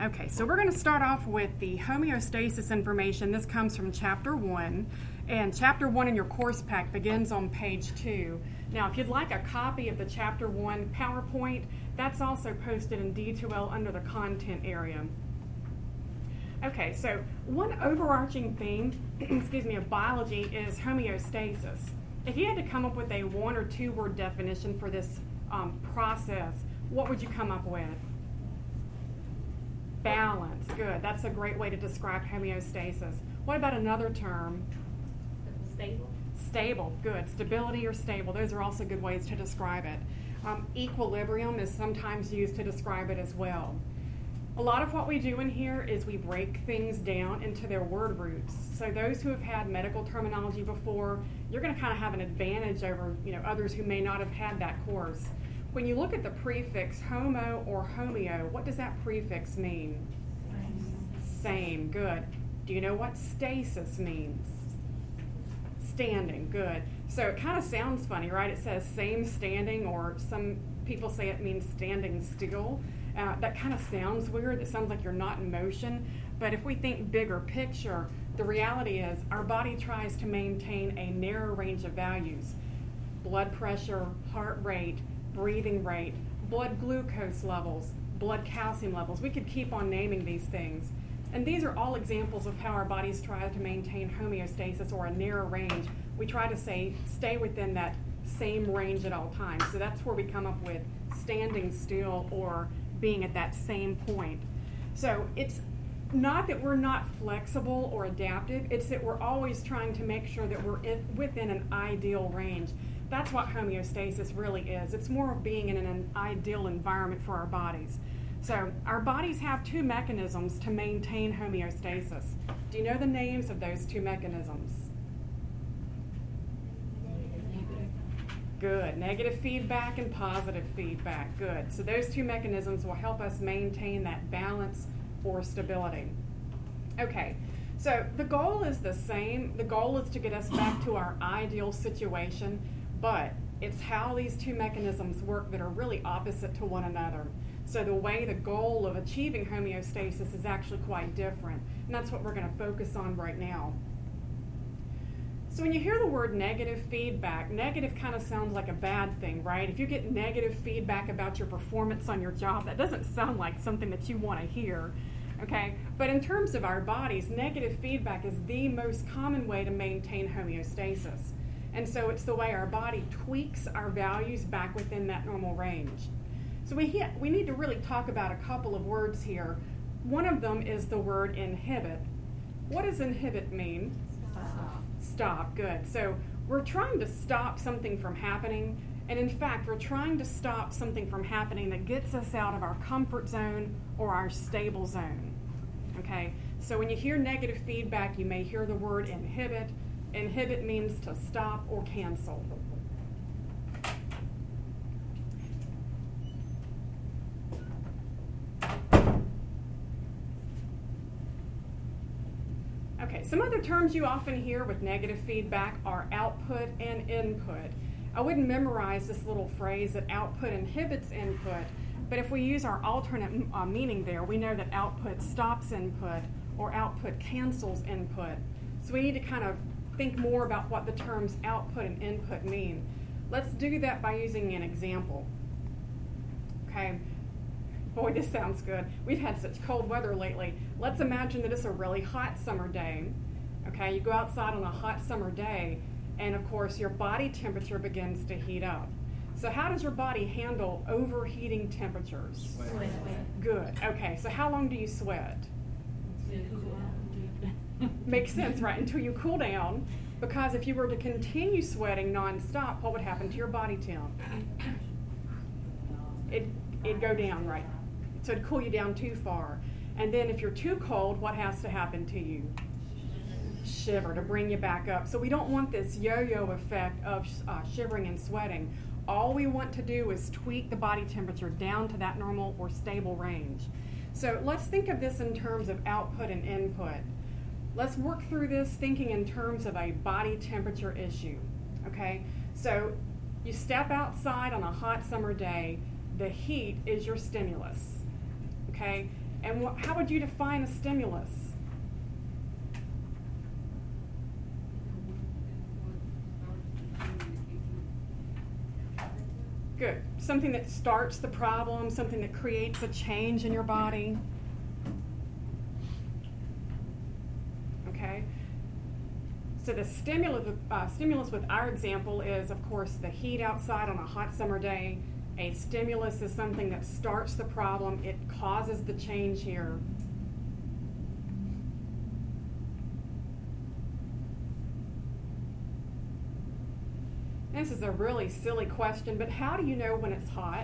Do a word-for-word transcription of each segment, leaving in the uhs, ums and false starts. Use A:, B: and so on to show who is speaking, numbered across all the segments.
A: Okay, so we're going to start off with the homeostasis information. This comes from chapter one, and chapter one in your course pack begins on page two. Now, if you'd like a copy of the chapter one PowerPoint, that's also posted in D two L under the content area. Okay, so one overarching theme, excuse me, of biology is homeostasis. If you had to come up with a one or two word definition for this um, process, what would you come up with? Balance. Good. That's a great way to describe homeostasis. What about another term?
B: Stable.
A: Stable. Good. Stability or stable. Those are also good ways to describe it. Um, equilibrium is sometimes used to describe it as well. A lot of what we do in here is we break things down into their word roots. So those who have had medical terminology before, you're going to kind of have an advantage over, you know, others who may not have had that course. When you look at the prefix homo or homeo, what does that prefix mean? Same. Same. Good. Do you know what stasis means? Standing. Good. So it kind of sounds funny, right? It says same standing, or some people say it means standing still. Uh, that kind of sounds weird. It sounds like you're not in motion. But if we think bigger picture, the reality is our body tries to maintain a narrow range of values. Blood pressure, heart rate, breathing rate, blood glucose levels, blood calcium levels. We could keep on naming these things. And these are all examples of how our bodies try to maintain homeostasis, or a narrow range. We try to say stay within that same range at all times. So that's where we come up with standing still or being at that same point. So it's not that we're not flexible or adaptive, it's that we're always trying to make sure that we're in, within an ideal range. That's what homeostasis really is. It's more of being in an ideal environment for our bodies. So our bodies have two mechanisms to maintain homeostasis. Do you know the names of those two mechanisms? Good. Negative feedback and positive feedback. Good. So those two mechanisms will help us maintain that balance or stability. Okay. So the goal is the same. The goal is to get us back to our ideal situation, but it's how these two mechanisms work that are really opposite to one another. So the way the goal of achieving homeostasis is actually quite different, and that's what we're going to focus on right now. So when you hear the word negative feedback, negative kind of sounds like a bad thing, right? If you get negative feedback about your performance on your job, that doesn't sound like something that you want to hear, okay? But in terms of our bodies, negative feedback is the most common way to maintain homeostasis. And so it's the way our body tweaks our values back within that normal range. So we, he- we need to really talk about a couple of words here. One of them is the word inhibit. What does inhibit mean?
B: Stop.
A: Stop, good. So we're trying to stop something from happening, and in fact, we're trying to stop something from happening that gets us out of our comfort zone or our stable zone, okay? So when you hear negative feedback, you may hear the word inhibit. Inhibit means to stop or cancel. Okay, some other terms you often hear with negative feedback are output and input. I wouldn't memorize this little phrase that output inhibits input, but if we use our alternate uh, meaning there, we know that output stops input or output cancels input. So we need to kind of think more about what the terms output and input mean. Let's do that by using an example. Okay. Boy, this sounds good. We've had such cold weather lately. Let's imagine that it's a really hot summer day. Okay, you go outside on a hot summer day, and of course your body temperature begins to heat up. So how does your body handle overheating temperatures?
B: Sweat.
A: Good. Okay, so how long do you sweat? Makes sense, right? Until you cool down, because if you were to continue sweating nonstop, what would happen to your body temp? It, it'd go down, right? So it'd cool you down too far. And then if you're too cold, what has to happen to you? Shiver to bring you back up. So we don't want this yo-yo effect of uh, shivering and sweating. All we want to do is tweak the body temperature down to that normal or stable range. So let's think of this in terms of output and input. Let's work through this thinking in terms of a body temperature issue, okay? So you step outside on a hot summer day, the heat is your stimulus, okay? And wh- how would you define a stimulus? Good. Something that starts the problem, something that creates a change in your body. Okay? So the stimulus, uh, stimulus with our example is, of course, the heat outside on a hot summer day. A stimulus is something that starts the problem. It causes the change here. This is a really silly question, but how do you know when it's hot?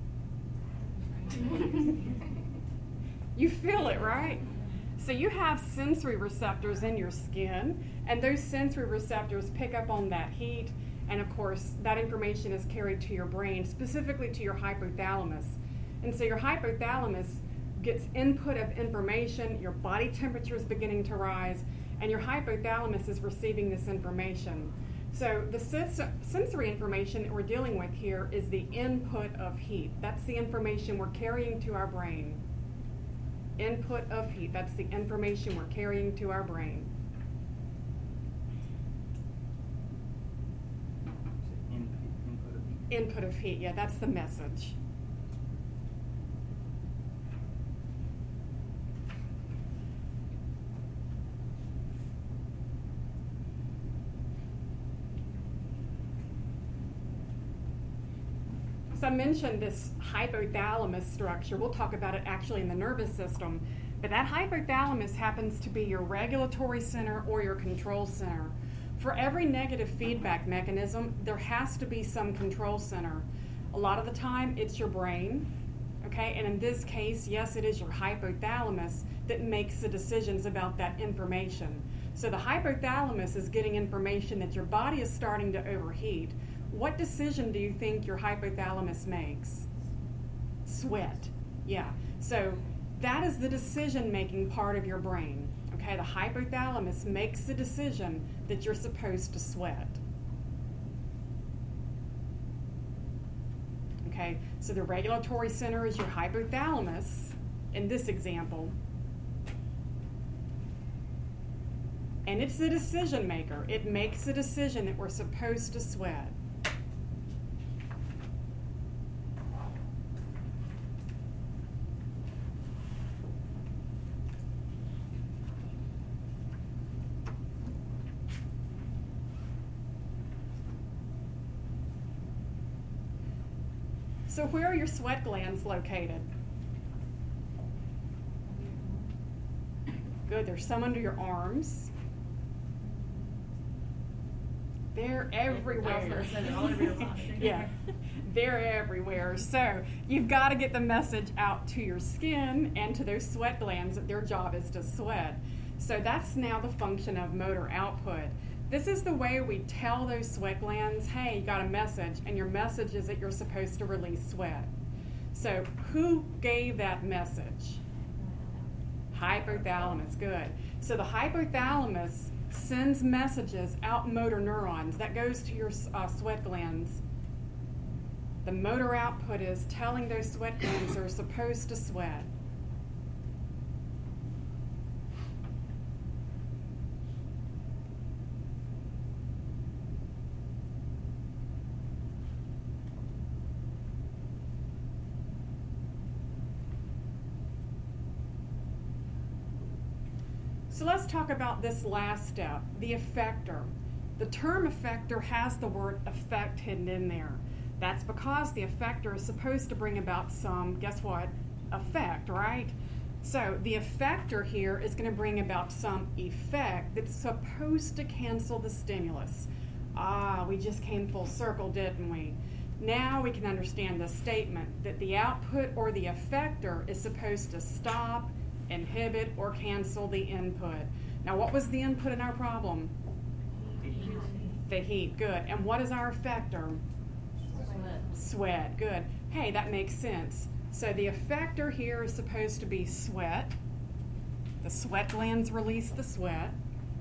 A: You feel it, right? So you have sensory receptors in your skin, and those sensory receptors pick up on that heat, and of course, that information is carried to your brain, specifically to your hypothalamus. And so your hypothalamus gets input of information, your body temperature is beginning to rise, and your hypothalamus is receiving this information. So the sens- sensory information that we're dealing with here is the input of heat. That's the information we're carrying to our brain. Input of heat, that's the information we're carrying to our brain.
C: Input of heat.
A: Input of heat, yeah, that's the message. So I mentioned this hypothalamus structure. We'll talk about it actually in the nervous system. But that hypothalamus happens to be your regulatory center or your control center. For every negative feedback mechanism, there has to be some control center. A lot of the time, it's your brain. Okay, and in this case, yes, it is your hypothalamus that makes the decisions about that information. So the hypothalamus is getting information that your body is starting to overheat. What decision do you think your hypothalamus makes? Sweat. Yeah. So that is the decision-making part of your brain. Okay, the hypothalamus makes the decision that you're supposed to sweat. Okay, so the regulatory center is your hypothalamus in this example. And it's the decision maker. It makes the decision that we're supposed to sweat. So where are your sweat glands located? Good, there's some under your arms. They're everywhere.
B: I was going to say they're all over your body.
A: Yeah, they're everywhere. So you've got to get the message out to your skin and to those sweat glands that their job is to sweat. So that's now the function of motor output. This is the way we tell those sweat glands, hey, you got a message, and your message is that you're supposed to release sweat. So who gave that message? Hypothalamus, good. So the hypothalamus sends messages out motor neurons. That goes to your uh, sweat glands. The motor output is telling those sweat glands they're supposed to sweat. So let's talk about this last step, the effector. The term effector has the word effect hidden in there. That's because the effector is supposed to bring about some, guess what, effect, right? So the effector here is going to bring about some effect that's supposed to cancel the stimulus. Ah, we just came full circle, didn't we? Now we can understand the statement that the output or the effector is supposed to stop, inhibit, or cancel the input. Now, what was the input in our problem?
C: The heat.
A: The heat, good. And what is our effector?
B: Sweat.
A: Sweat, good. Hey, that makes sense. So the effector here is supposed to be sweat. The sweat glands release the sweat.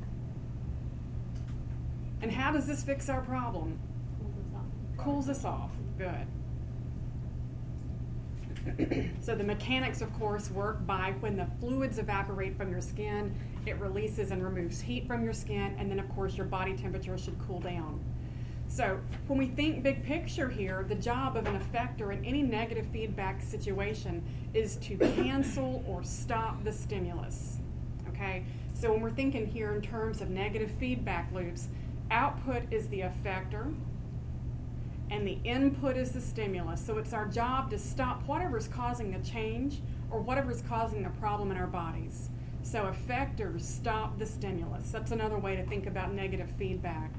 A: And how does this fix our problem?
B: Cools us off.
A: Cools us off, good. So the mechanics, of course, work by when the fluids evaporate from your skin, it releases and removes heat from your skin, and then, of course, your body temperature should cool down. So when we think big picture here, the job of an effector in any negative feedback situation is to cancel or stop the stimulus. Okay? So when we're thinking here in terms of negative feedback loops, output is the effector, and the input is the stimulus. So it's our job to stop whatever's causing the change or whatever's causing the problem in our bodies. So effectors stop the stimulus. That's another way to think about negative feedback.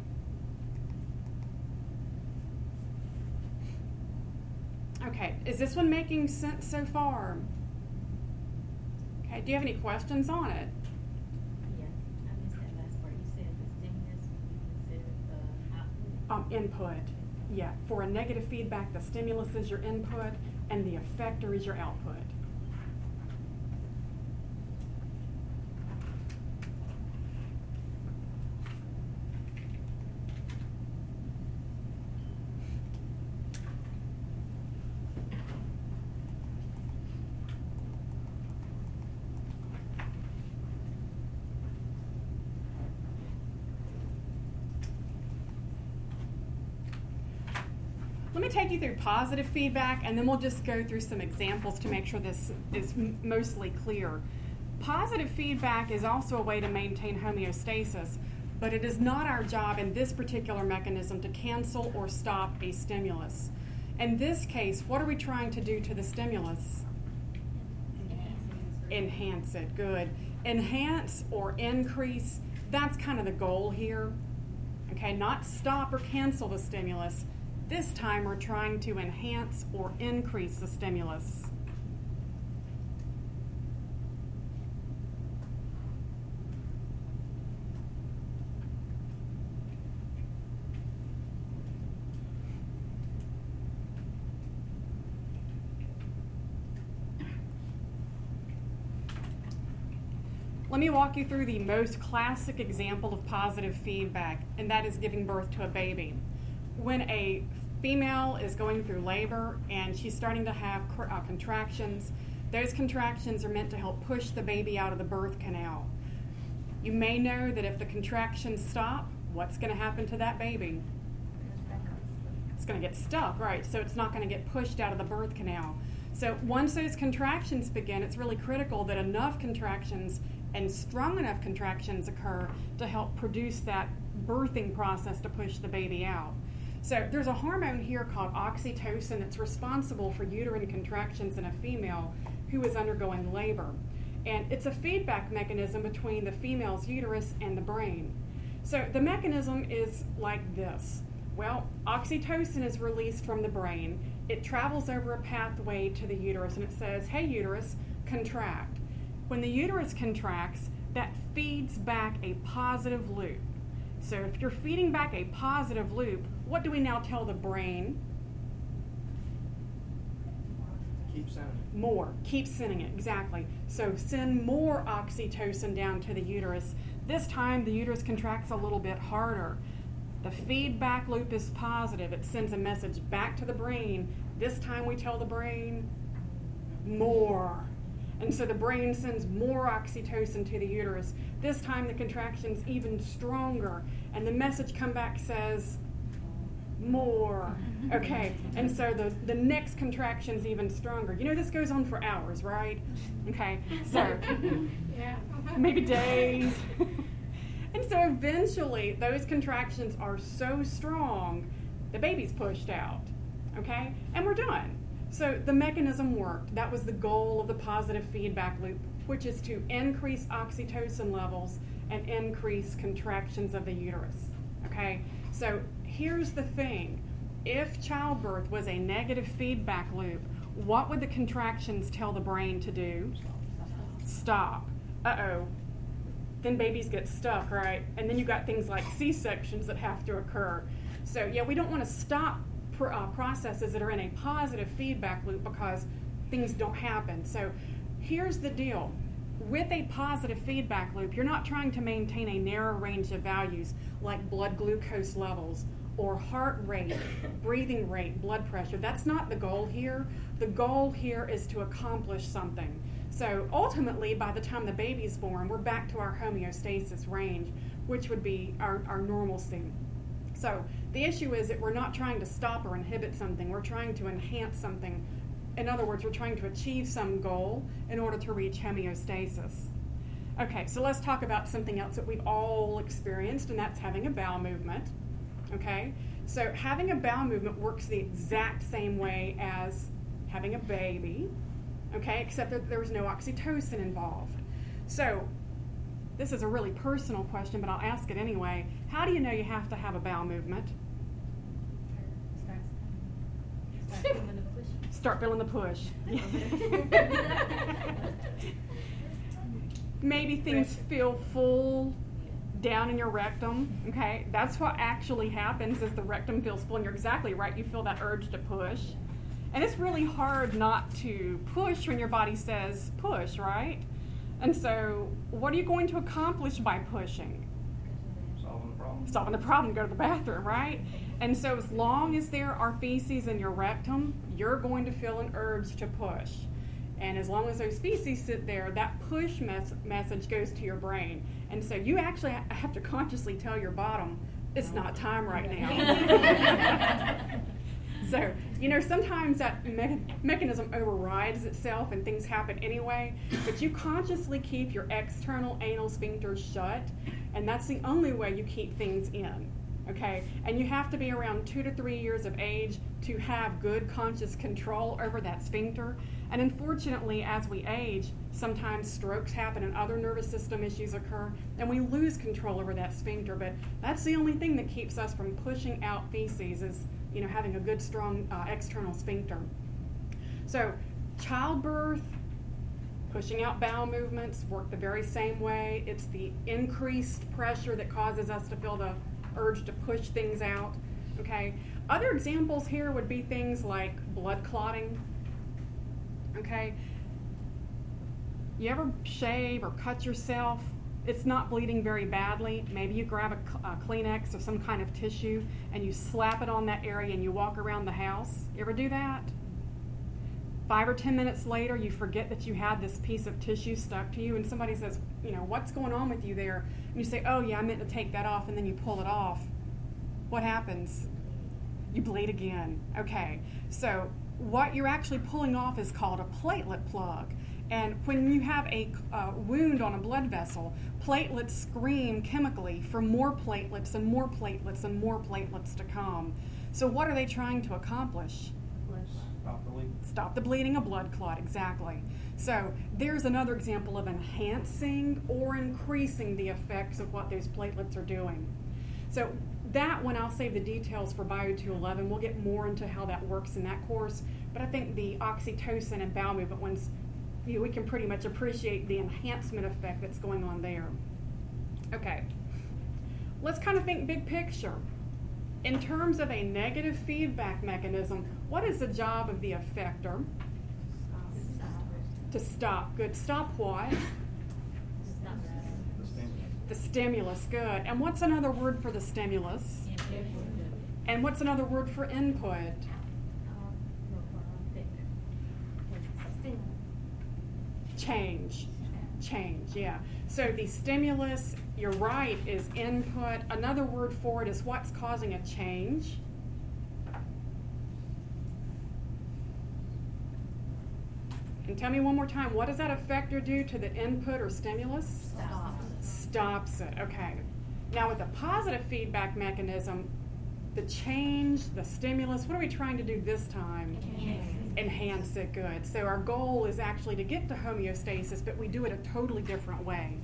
A: Okay, is this one making sense so far? Okay, do you have any questions on it?
B: Yeah, I missed that last part. You said the stimulus would be considered the output?
A: Um, input. Yeah, for a negative feedback, the stimulus is your input and the effector is your output. Let me take you through positive feedback, and then we'll just go through some examples to make sure this is m- mostly clear. Positive feedback is also a way to maintain homeostasis, but it is not our job in this particular mechanism to cancel or stop a stimulus. In this case, what are we trying to do to the stimulus? Enhance it. Good. Enhance or increase, that's kind of the goal here. Okay, not stop or cancel the stimulus. This time we're trying to enhance or increase the stimulus. Let me walk you through the most classic example of positive feedback, and that is giving birth to a baby. When a female is going through labor and she's starting to have uh, contractions, those contractions are meant to help push the baby out of the birth canal. You may know that if the contractions stop, what's going to happen to that baby? It's going to get stuck, right? So it's not going to get pushed out of the birth canal. So once those contractions begin, it's really critical that enough contractions and strong enough contractions occur to help produce that birthing process to push the baby out. So there's a hormone here called oxytocin that's responsible for uterine contractions in a female who is undergoing labor. And it's a feedback mechanism between the female's uterus and the brain. So the mechanism is like this. Well, oxytocin is released from the brain. It travels over a pathway to the uterus and it says, hey uterus, contract. When the uterus contracts, that feeds back a positive loop. So if you're feeding back a positive loop, what do we now tell the brain?
C: Keep sending it.
A: More. Keep sending it, exactly. So send more oxytocin down to the uterus. This time the uterus contracts a little bit harder. The feedback loop is positive. It sends a message back to the brain. This time we tell the brain, more. And so the brain sends more oxytocin to the uterus. This time the contraction's even stronger. And the message come back says, more. Okay, and so the, the next contraction's even stronger. You know, this goes on for hours, right? Okay, so
D: Yeah.
A: maybe days. And so eventually those contractions are so strong, the baby's pushed out. Okay, and we're done. So the mechanism worked. That was the goal of the positive feedback loop, which is to increase oxytocin levels and increase contractions of the uterus. Okay, so here's the thing. If childbirth was a negative feedback loop, what would the contractions tell the brain to do? Stop. Uh-oh. Then babies get stuck, right? And then you got things like C-sections that have to occur. So yeah, we don't want to stop pr- uh, processes that are in a positive feedback loop because things don't happen. So here's the deal. With a positive feedback loop, you're not trying to maintain a narrow range of values like blood glucose levels or heart rate, breathing rate, blood pressure. That's not the goal here. The goal here is to accomplish something. So ultimately, by the time the baby's born, we're back to our homeostasis range, which would be our, our normalcy. So the issue is that we're not trying to stop or inhibit something. We're trying to enhance something. In other words, we're trying to achieve some goal in order to reach homeostasis. Okay, so let's talk about something else that we've all experienced, and that's having a bowel movement. Okay, so having a bowel movement works the exact same way as having a baby, okay, except that there's no oxytocin involved. So this is a really personal question, but I'll ask it anyway. How do you know you have to have a bowel movement?
B: Start feeling the push.
A: Start feeling the push. Maybe things feel full down in your rectum, okay? That's what actually happens is the rectum feels full, and you're exactly right. You feel that urge to push. And it's really hard not to push when your body says push, right? And so what are you going to accomplish by pushing?
C: Solving the problem.
A: Solving the problem, go to the bathroom, right? And so as long as there are feces in your rectum, you're going to feel an urge to push. And as long as those feces sit there, that push mes- message goes to your brain. And so you actually have to consciously tell your bottom, it's not time right now. So, you know, sometimes that me- mechanism overrides itself and things happen anyway, but you consciously keep your external anal sphincter shut, and that's the only way you keep things in. Okay, and you have to be around two to three years of age to have good conscious control over that sphincter. And unfortunately, as we age, sometimes strokes happen and other nervous system issues occur, and we lose control over that sphincter. But that's the only thing that keeps us from pushing out feces is, you know, having a good, strong uh, external sphincter. So, childbirth, pushing out bowel movements work the very same way. It's the increased pressure that causes us to feel the urge to push things out, okay? Other examples here would be things like blood clotting, okay? You ever shave or cut yourself? It's not bleeding very badly. Maybe you grab a, a Kleenex or some kind of tissue and you slap it on that area and you walk around the house. You ever do that? Five or ten minutes later, you forget that you had this piece of tissue stuck to you, and somebody says, you know, what's going on with you there? And you say, oh, yeah, I meant to take that off, and then you pull it off. What happens? You bleed again. Okay, so what you're actually pulling off is called a platelet plug. And when you have a uh, wound on a blood vessel, platelets scream chemically for more platelets and more platelets and more platelets to come. So what are they trying to accomplish?
C: Stop the bleeding.
A: Stop the bleeding, a blood clot, exactly. So there's another example of enhancing or increasing the effects of what those platelets are doing. So that one, I'll save the details for Bio two eleven. We'll get more into how that works in that course. But I think the oxytocin and bowel movement ones, you know, we can pretty much appreciate the enhancement effect that's going on there. Okay, let's kind of think big picture. In terms of a negative feedback mechanism, what is the job of the effector? To stop. Good. Stop what?
C: The stimulus.
A: The stimulus. Good. And what's another word for the stimulus? And what's another word for input? Change. Change, yeah. So the stimulus, you're right, is input. Another word for it is what's causing a change. And tell me one more time, what does that effector do to the input or stimulus?
B: Stops.
A: Stops it, okay. Now with the positive feedback mechanism, the change, the stimulus, what are we trying to do this time?
B: Enhance.
A: Enhance it, good. So our goal is actually to get to homeostasis, but we do it a totally different way.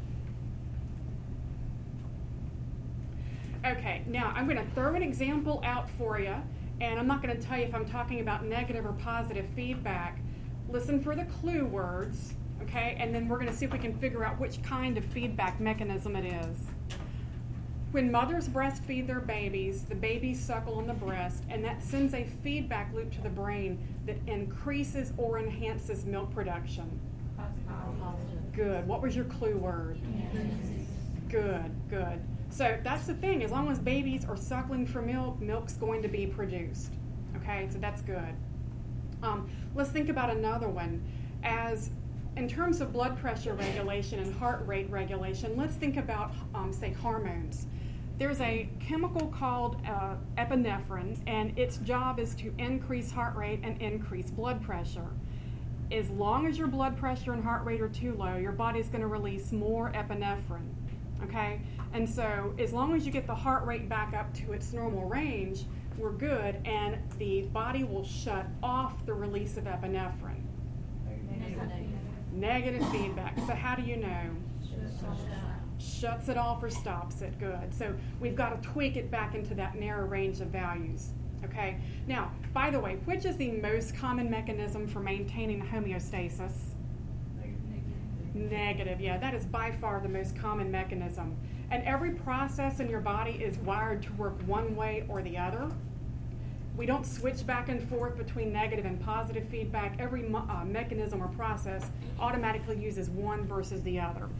A: Okay, now I'm going to throw an example out for you, and I'm not going to tell you if I'm talking about negative or positive feedback. Listen for the clue words, okay, and then we're going to see if we can figure out which kind of feedback mechanism it is. When mothers breastfeed their babies, the babies suckle on the breast, and that sends a feedback loop to the brain that increases or enhances milk production. Good. What was your clue word? Good, good. So that's the thing. As long as babies are suckling for milk, milk's going to be produced. Okay, so that's good. Um, let's think about another one. As in terms of blood pressure regulation and heart rate regulation, let's think about, um, say, hormones. There's a chemical called uh, epinephrine, and its job is to increase heart rate and increase blood pressure. As long as your blood pressure and heart rate are too low, your body's going to release more epinephrine. Okay? And so as long as you get the heart rate back up to its normal range, we're good, and the body will shut off the release of epinephrine.
B: Negative.
A: Negative feedback. So how do you know? Shuts it off or stops it. Good. So we've got to tweak it back into that narrow range of values. Okay? Now, by the way, which is the most common mechanism for maintaining homeostasis? Negative, yeah, that is by far the most common mechanism. And every process in your body is wired to work one way or the other. We don't switch back and forth between negative and positive feedback. Every uh, mechanism or process automatically uses one versus the other.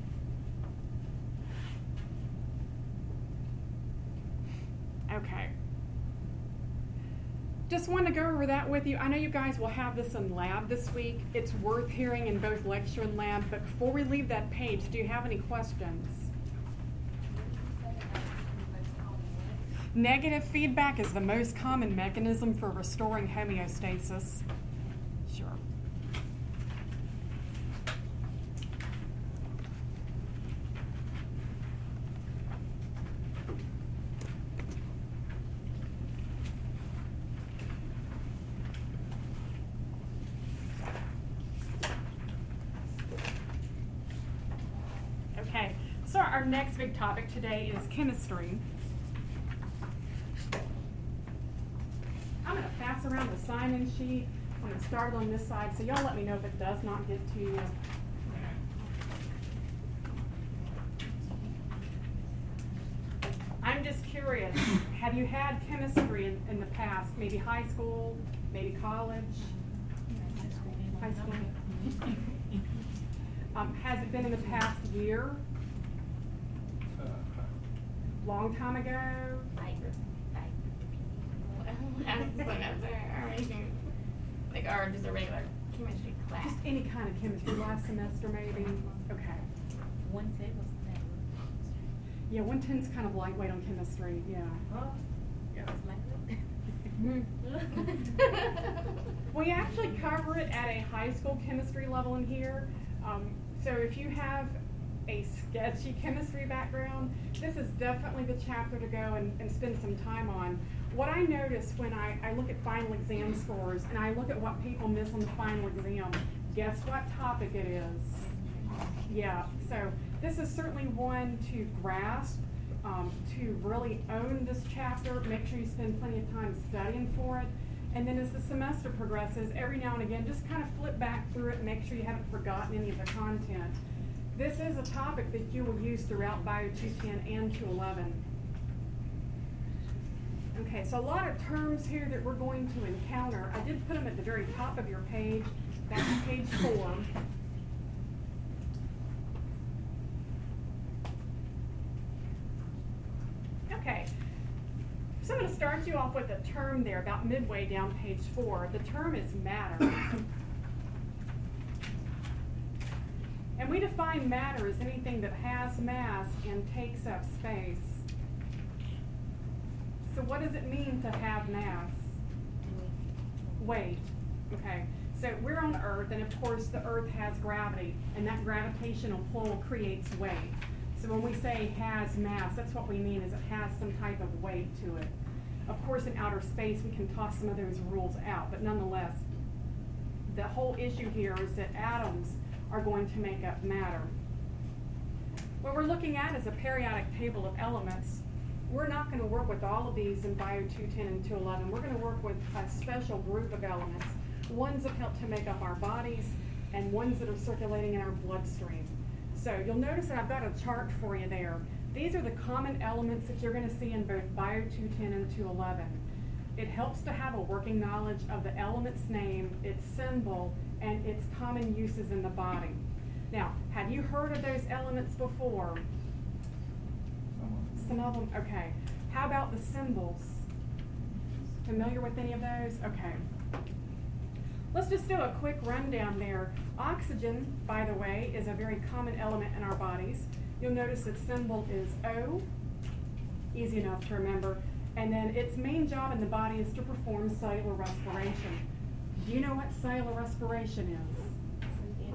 A: Okay. Just wanted to go over that with you. I know you guys will have this in lab this week. It's worth hearing in both lecture and lab. But before we leave that page, do you have any questions? Negative feedback is the most common mechanism for restoring homeostasis. Sure. Okay, so our next big topic today is chemistry. I'm going to pass around the sign-in sheet. I'm going to start on this side, so y'all let me know if it does not get to you. I'm just curious, have you had chemistry in, in the past, maybe high school, maybe college? High school. Um, has it been in the past year?
C: Uh,
A: Long time ago?
B: Like, like, or just a regular chemistry class.
A: Just any kind of chemistry, last semester maybe? Okay.
B: One set was that.
A: Yeah, one ten's kind of lightweight on chemistry, yeah.
B: Oh,
C: yeah.
A: We actually cover it at a high school chemistry level in here. Um, so if you have a sketchy chemistry background, this is definitely the chapter to go and, and spend some time on. What I notice when I, I look at final exam scores and I look at what people miss on the final exam, guess what topic it is? Yeah, so this is certainly one to grasp, um, to really own this chapter. Make sure you spend plenty of time studying for it. And then as the semester progresses, every now and again, just kind of flip back through it and make sure you haven't forgotten any of the content. This is a topic that you will use throughout Bio two ten and two eleven. Okay, so a lot of terms here that we're going to encounter. I did put them at the very top of your page. That's page four. Okay, so I'm going to start you off with a term there about midway down page four. The term is matter. And we define matter as anything that has mass and takes up space. So what does it mean to have mass? Weight. Okay. So we're on Earth, and of course the Earth has gravity, and that gravitational pull creates weight. So when we say has mass, that's what we mean is it has some type of weight to it. Of course in outer space we can toss some of those rules out, but nonetheless, the whole issue here is that atoms are going to make up matter. What we're looking at is a periodic table of elements. We're not going to work with all of these in Bio two ten and two eleven. We're going to work with a special group of elements, ones that help to make up our bodies and ones that are circulating in our bloodstream. So you'll notice that I've got a chart for you there. These are the common elements that you're going to see in both Bio two ten and two eleven. It helps to have a working knowledge of the element's name, its symbol, and its common uses in the body. Now, have you heard of those elements before? Some of them, okay. How about the symbols? Familiar with any of those? Okay. Let's just do a quick rundown there. Oxygen, by the way, is a very common element in our bodies. You'll notice its symbol is O, easy enough to remember. And then its main job in the body is to perform cellular respiration. Do you know what cellular respiration is?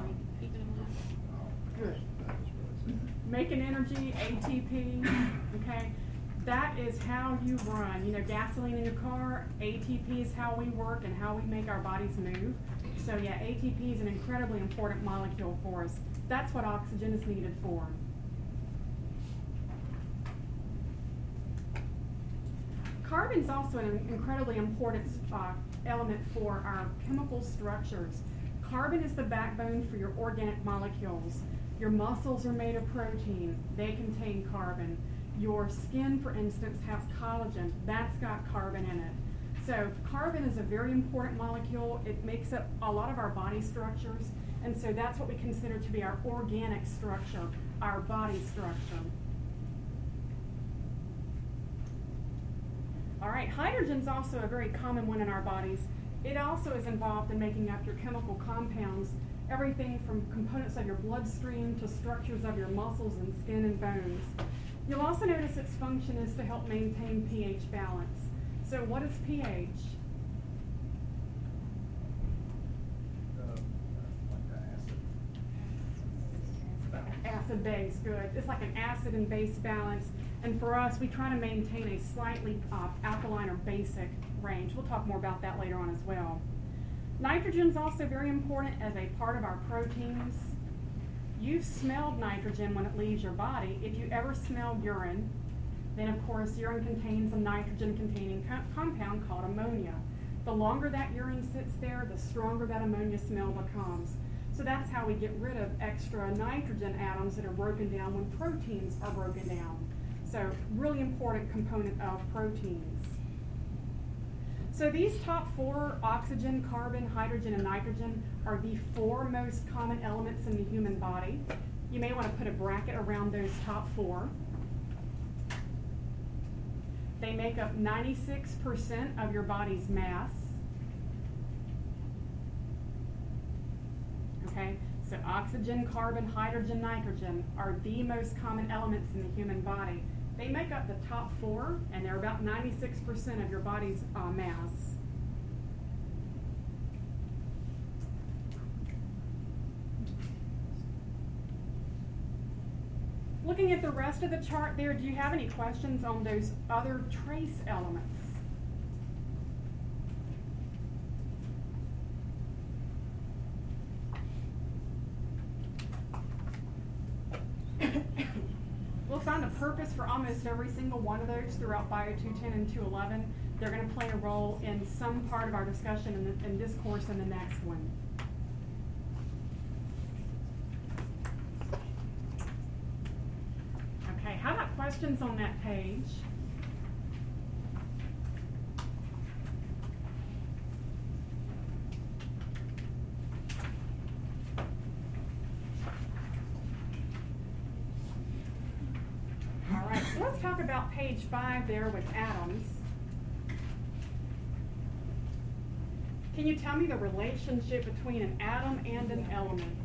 A: Good. Making energy, A T P, okay? That is how you run. You know, gasoline in your car, A T P is how we work and how we make our bodies move. So yeah, A T P is an incredibly important molecule for us. That's what oxygen is needed for. Carbon is also an incredibly important uh, element for our chemical structures. Carbon is the backbone for your organic molecules. Your muscles are made of protein. They contain carbon. Your skin, for instance, has collagen. That's got carbon in it. So carbon is a very important molecule. It makes up a lot of our body structures. And so that's what we consider to be our organic structure, our body structure. All right, hydrogen is also a very common one in our bodies. It also is involved in making up your chemical compounds, everything from components of your bloodstream to structures of your muscles and skin and bones. You'll also notice its function is to help maintain pH balance. So what is pH?
C: Uh, like the acid.
A: Acid base, good. It's like an acid and base balance. And for us, we try to maintain a slightly uh, alkaline or basic range. We'll talk more about that later on as well. Nitrogen is also very important as a part of our proteins. You've smelled nitrogen when it leaves your body. If you ever smell urine, then of course urine contains a nitrogen-containing co compound called ammonia. The longer that urine sits there, the stronger that ammonia smell becomes. So that's how we get rid of extra nitrogen atoms that are broken down when proteins are broken down. So really important component of proteins. So these top four, oxygen, carbon, hydrogen, and nitrogen, are the four most common elements in the human body. You may want to put a bracket around those top four. They make up ninety-six percent of your body's mass. Okay, so oxygen, carbon, hydrogen, nitrogen are the most common elements in the human body. They make up the top four, and they're about ninety-six percent of your body's uh, mass. Looking at the rest of the chart there, do you have any questions on those other trace elements? We'll find a purpose for almost every single one of those throughout Bio two ten and two eleven. They're going to play a role in some part of our discussion in, the, in this course and the next one. Okay, how about questions on that page? All right, so let's talk about page five there with atoms. Can you tell me the relationship between an atom and an element?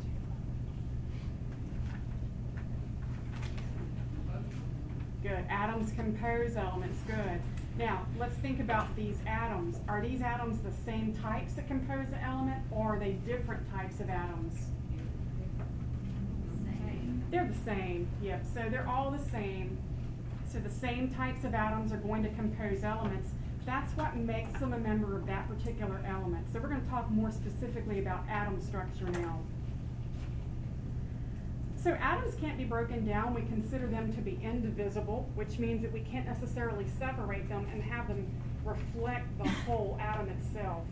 A: Good. Atoms compose elements. Good. Now, let's think about these atoms. Are these atoms the same types that compose the element, or are they different types of atoms?
B: Same.
A: They're the same. Yep. So they're all the same. So the same types of atoms are going to compose elements. That's what makes them a member of that particular element. So we're going to talk more specifically about atom structure now. So atoms can't be broken down. We consider them to be indivisible, which means that we can't necessarily separate them and have them reflect the whole atom itself.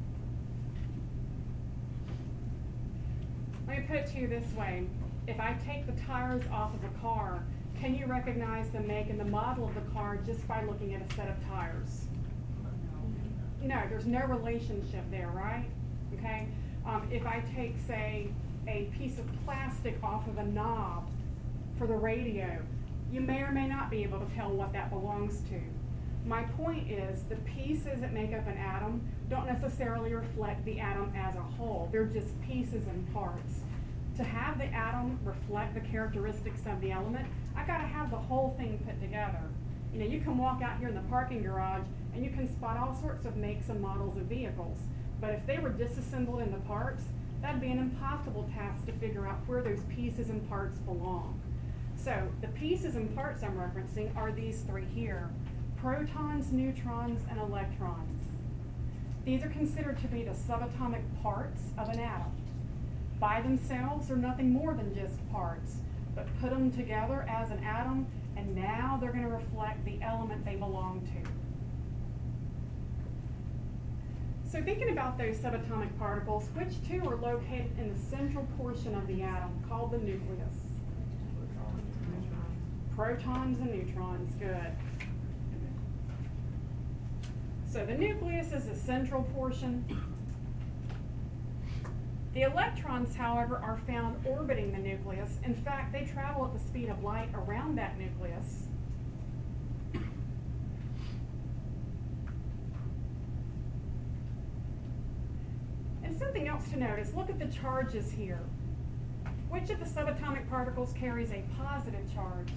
A: Let me put it to you this way. If I take the tires off of a car, can you recognize the make and the model of the car just by looking at a set of tires? No, there's no relationship there, right? Okay. Um, if I take, say, a piece of plastic off of a knob for the radio, You may or may not be able to tell what that belongs to. My point is the pieces that make up an atom don't necessarily reflect the atom as a whole. They're just pieces and parts. To have the atom reflect the characteristics of the element, I gotta have the whole thing put together. You know, you can walk out here in the parking garage and you can spot all sorts of makes and models of vehicles. But if they were disassembled into parts, that'd be an impossible task to figure out where those pieces and parts belong. So the pieces and parts I'm referencing are these three here: protons, neutrons, and electrons. These are considered to be the subatomic parts of an atom. By themselves, they're nothing more than just parts, but put them together as an atom, and now they're going to reflect the element they belong to. So thinking about those subatomic particles, which two are located in the central portion of the atom called the nucleus? Protons and neutrons, good. So the nucleus is the central portion. The electrons, however, are found orbiting the nucleus. In fact, they travel at the speed of light around that nucleus. And something else to notice, look at the charges here. Which of the subatomic particles carries a positive charge?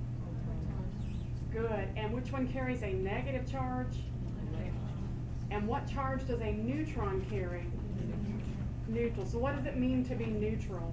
A: Good. And which one carries a negative charge? And what charge does a neutron carry? Neutral. So what does it mean to be neutral?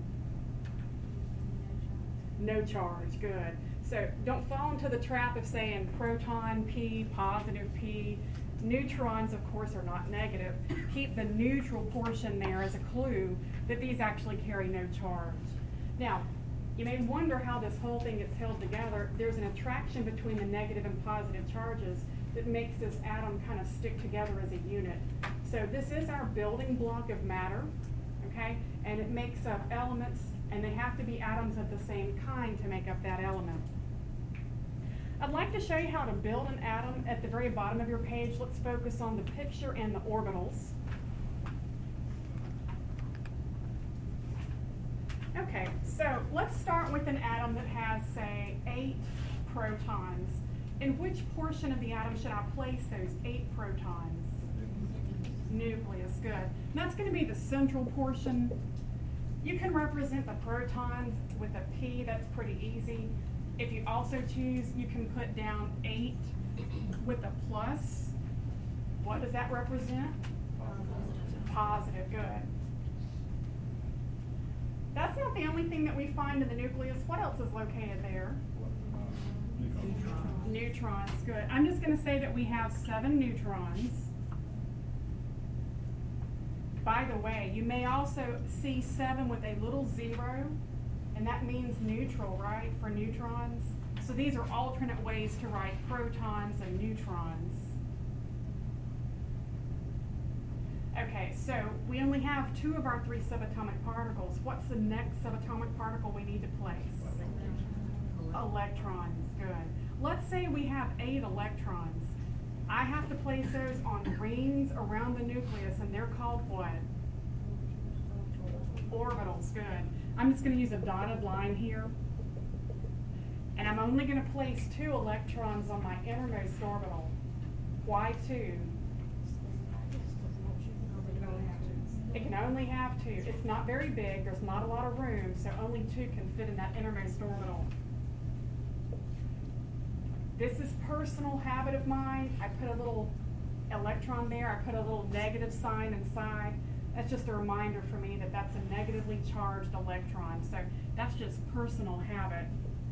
A: No charge. Good. So don't fall into the trap of saying proton P, positive P. Neutrons, of course, are not negative. Keep the neutral portion there as a clue that these actually carry no charge. Now, you may wonder how this whole thing gets held together. There's an attraction between the negative and positive charges that makes this atom kind of stick together as a unit. So this is our building block of matter, okay? And it makes up elements, and they have to be atoms of the same kind to make up that element. I'd like to show you how to build an atom at the very bottom of your page. Let's focus on the picture and the orbitals. Okay, so let's start with an atom that has, say, eight protons. In which portion of the atom should I place those eight protons? Nucleus, good. And that's going to be the central portion. You can represent the protons with a P, that's pretty easy. If you also choose, you can put down eight with a plus. What does that represent? Positive. Positive, good. That's not the only thing that we find in the nucleus. What else is located there? Neutrons. Neutrons, good. I'm just going to say that we have seven neutrons. By the way, you may also see seven with a little zero, and that means neutral, right, for neutrons? So these are alternate ways to write protons and neutrons. Okay, so we only have two of our three subatomic particles. What's the next subatomic particle we need to place? Electrons, good. Let's say we have eight electrons. I have to place those on rings around the nucleus, and they're called what? Orbitals, good. I'm just going to use a dotted line here. And I'm only going to place two electrons on my innermost orbital. Why two? It can only have two. It's not very big. There's not a lot of room, so only two can fit in that innermost orbital. This is personal habit of mine. I put a little electron there. I put a little negative sign inside. That's just a reminder for me that that's a negatively charged electron. So that's just personal habit.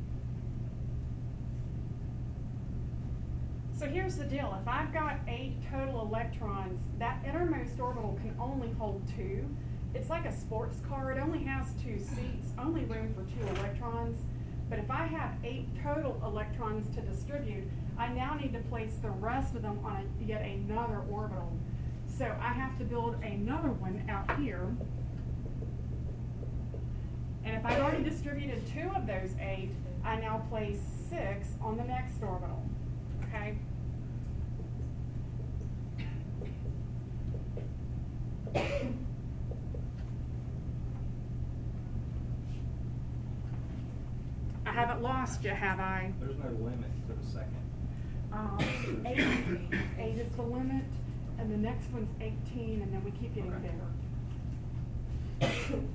A: So here's the deal. If I've got eight total electrons, that innermost orbital can only hold two. It's like a sports car. It only has two seats, only room for two electrons. But if I have eight total electrons to distribute, I now need to place the rest of them on a, yet another orbital. So I have to build another one out here. And if I've already distributed two of those eight, I now place six on the next orbital. Okay? I I haven't lost you, have I?
C: There's no limit to the second.
A: Um, eight, eight is the limit, and the next one's eighteen, and then we keep getting
C: Okay.
A: bigger.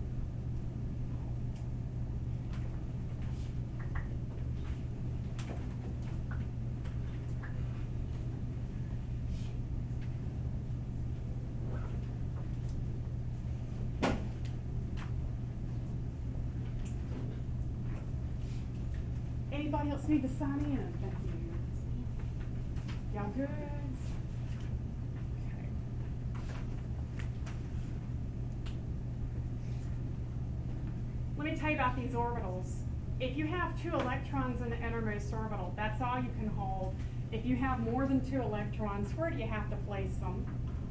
A: Anybody else need to sign in? Thank you. Y'all good? Okay. Let me tell you about these orbitals. If you have two electrons in the innermost orbital, that's all you can hold. If you have more than two electrons, where do you have to place them?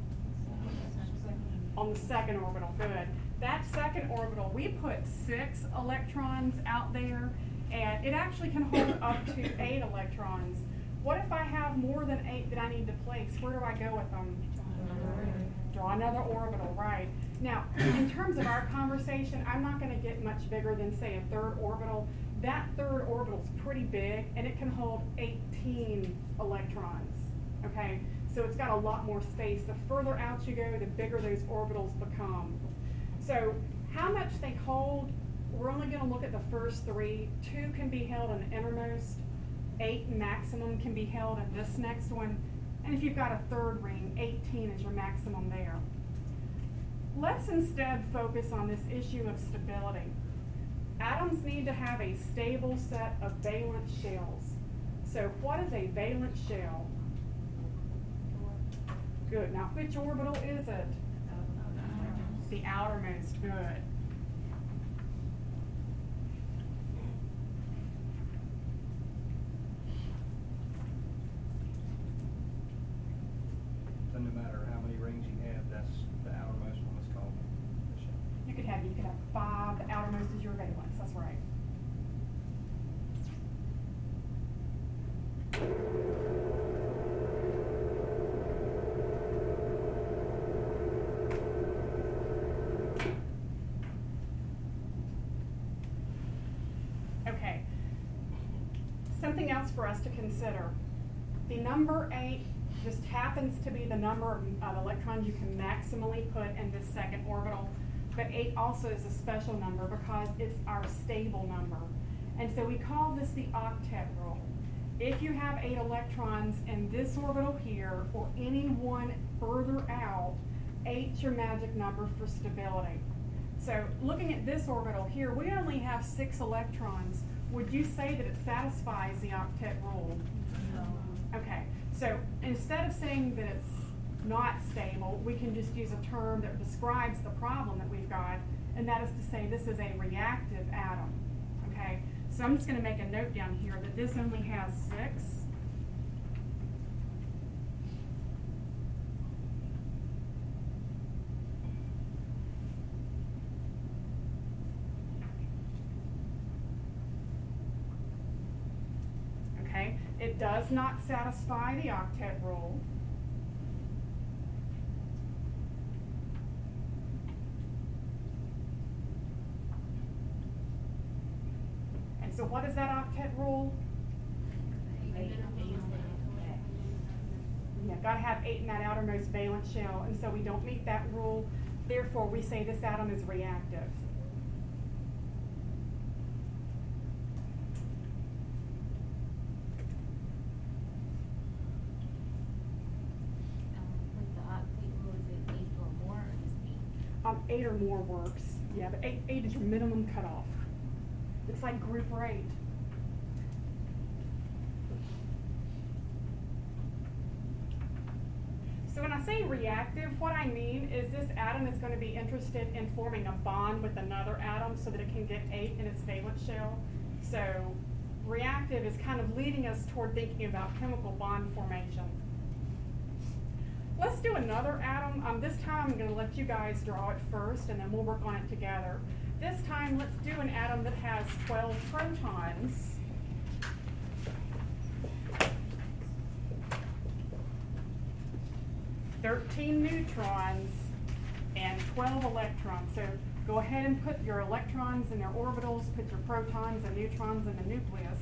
A: On the second orbital, good. That second orbital, we put six electrons out there, and it actually can hold up to eight electrons. What if I have more than eight that I need to place? Where do I go with them? Draw another orbital, right. Now, in terms of our conversation, I'm not going to get much bigger than, say, a third orbital. That third orbital is pretty big, and it can hold eighteen electrons, okay? So it's got a lot more space. The further out you go, the bigger those orbitals become. So how much they hold, we're only going to look at the first three. Two can be held in the innermost. Eight maximum can be held in this next one. And if you've got a third ring, eighteen is your maximum there. Let's instead focus on this issue of stability. Atoms need to have a stable set of valence shells. So what is a valence shell? Good. Now, which orbital is it? The outermost. Good.
C: So no matter how many rings you have, that's the outermost one is called the shell.
A: You could have you could have five. The outermost is your valence. That's right. Okay. Something else for us to consider. The number eight just happens to be the number of electrons you can maximally put in this second orbital. But eight also is a special number because it's our stable number. And so we call this the octet rule. If you have eight electrons in this orbital here or any one further out, eight's your magic number for stability. So looking at this orbital here, we only have six electrons. Would you say that it satisfies the octet rule?
B: No.
A: Okay, so instead of saying that it's not stable, we can just use a term that describes the problem that we've got, and that is to say this is a reactive atom. Okay, so I'm just going to make a note down here that this only has six. Okay, it does not satisfy the octet rule. And so what is that octet rule? Yeah, gotta have eight in that outermost valence shell, and so we don't meet that rule. Therefore, we say this atom is reactive. Um, eight or more works. Yeah, but eight, eight is your minimum cutoff. It's like group rate. So when I say reactive, what I mean is this atom is going to be interested in forming a bond with another atom so that it can get eight in its valence shell. So reactive is kind of leading us toward thinking about chemical bond formation. Let's do another atom. Um, this time I'm going to let you guys draw it first, and then we'll work on it together. This time, let's do an atom that has twelve protons. thirteen neutrons, and twelve electrons. So Go ahead and put your electrons in their orbitals, put your protons and neutrons in the nucleus.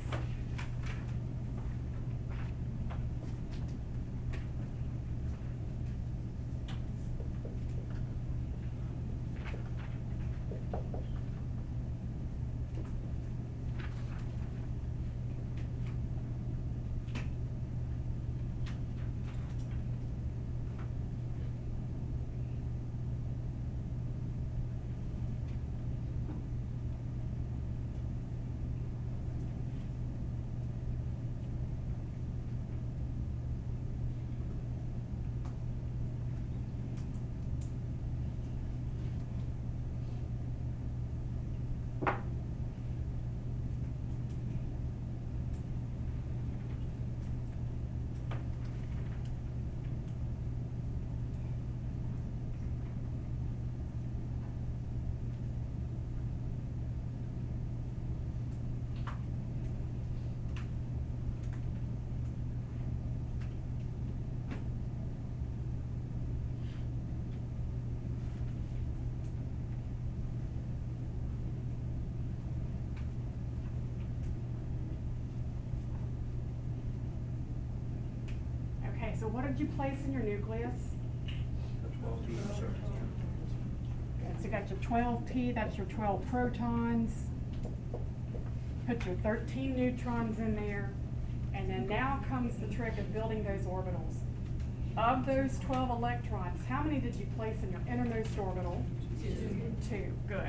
A: So what did you place in your nucleus?
C: The twelve P circuit.
A: Good. So you got your twelve P, that's your twelve protons. Put your thirteen neutrons in there. And then now comes the trick of building those orbitals. Of those twelve electrons, how many did you place in your innermost orbital? Two. Two. Good.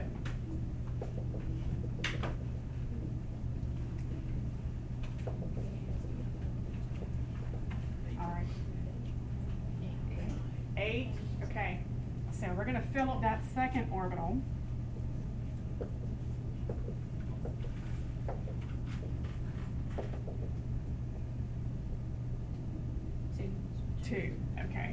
A: Eight, okay, so we're going to fill up that second orbital. Two. Two, okay.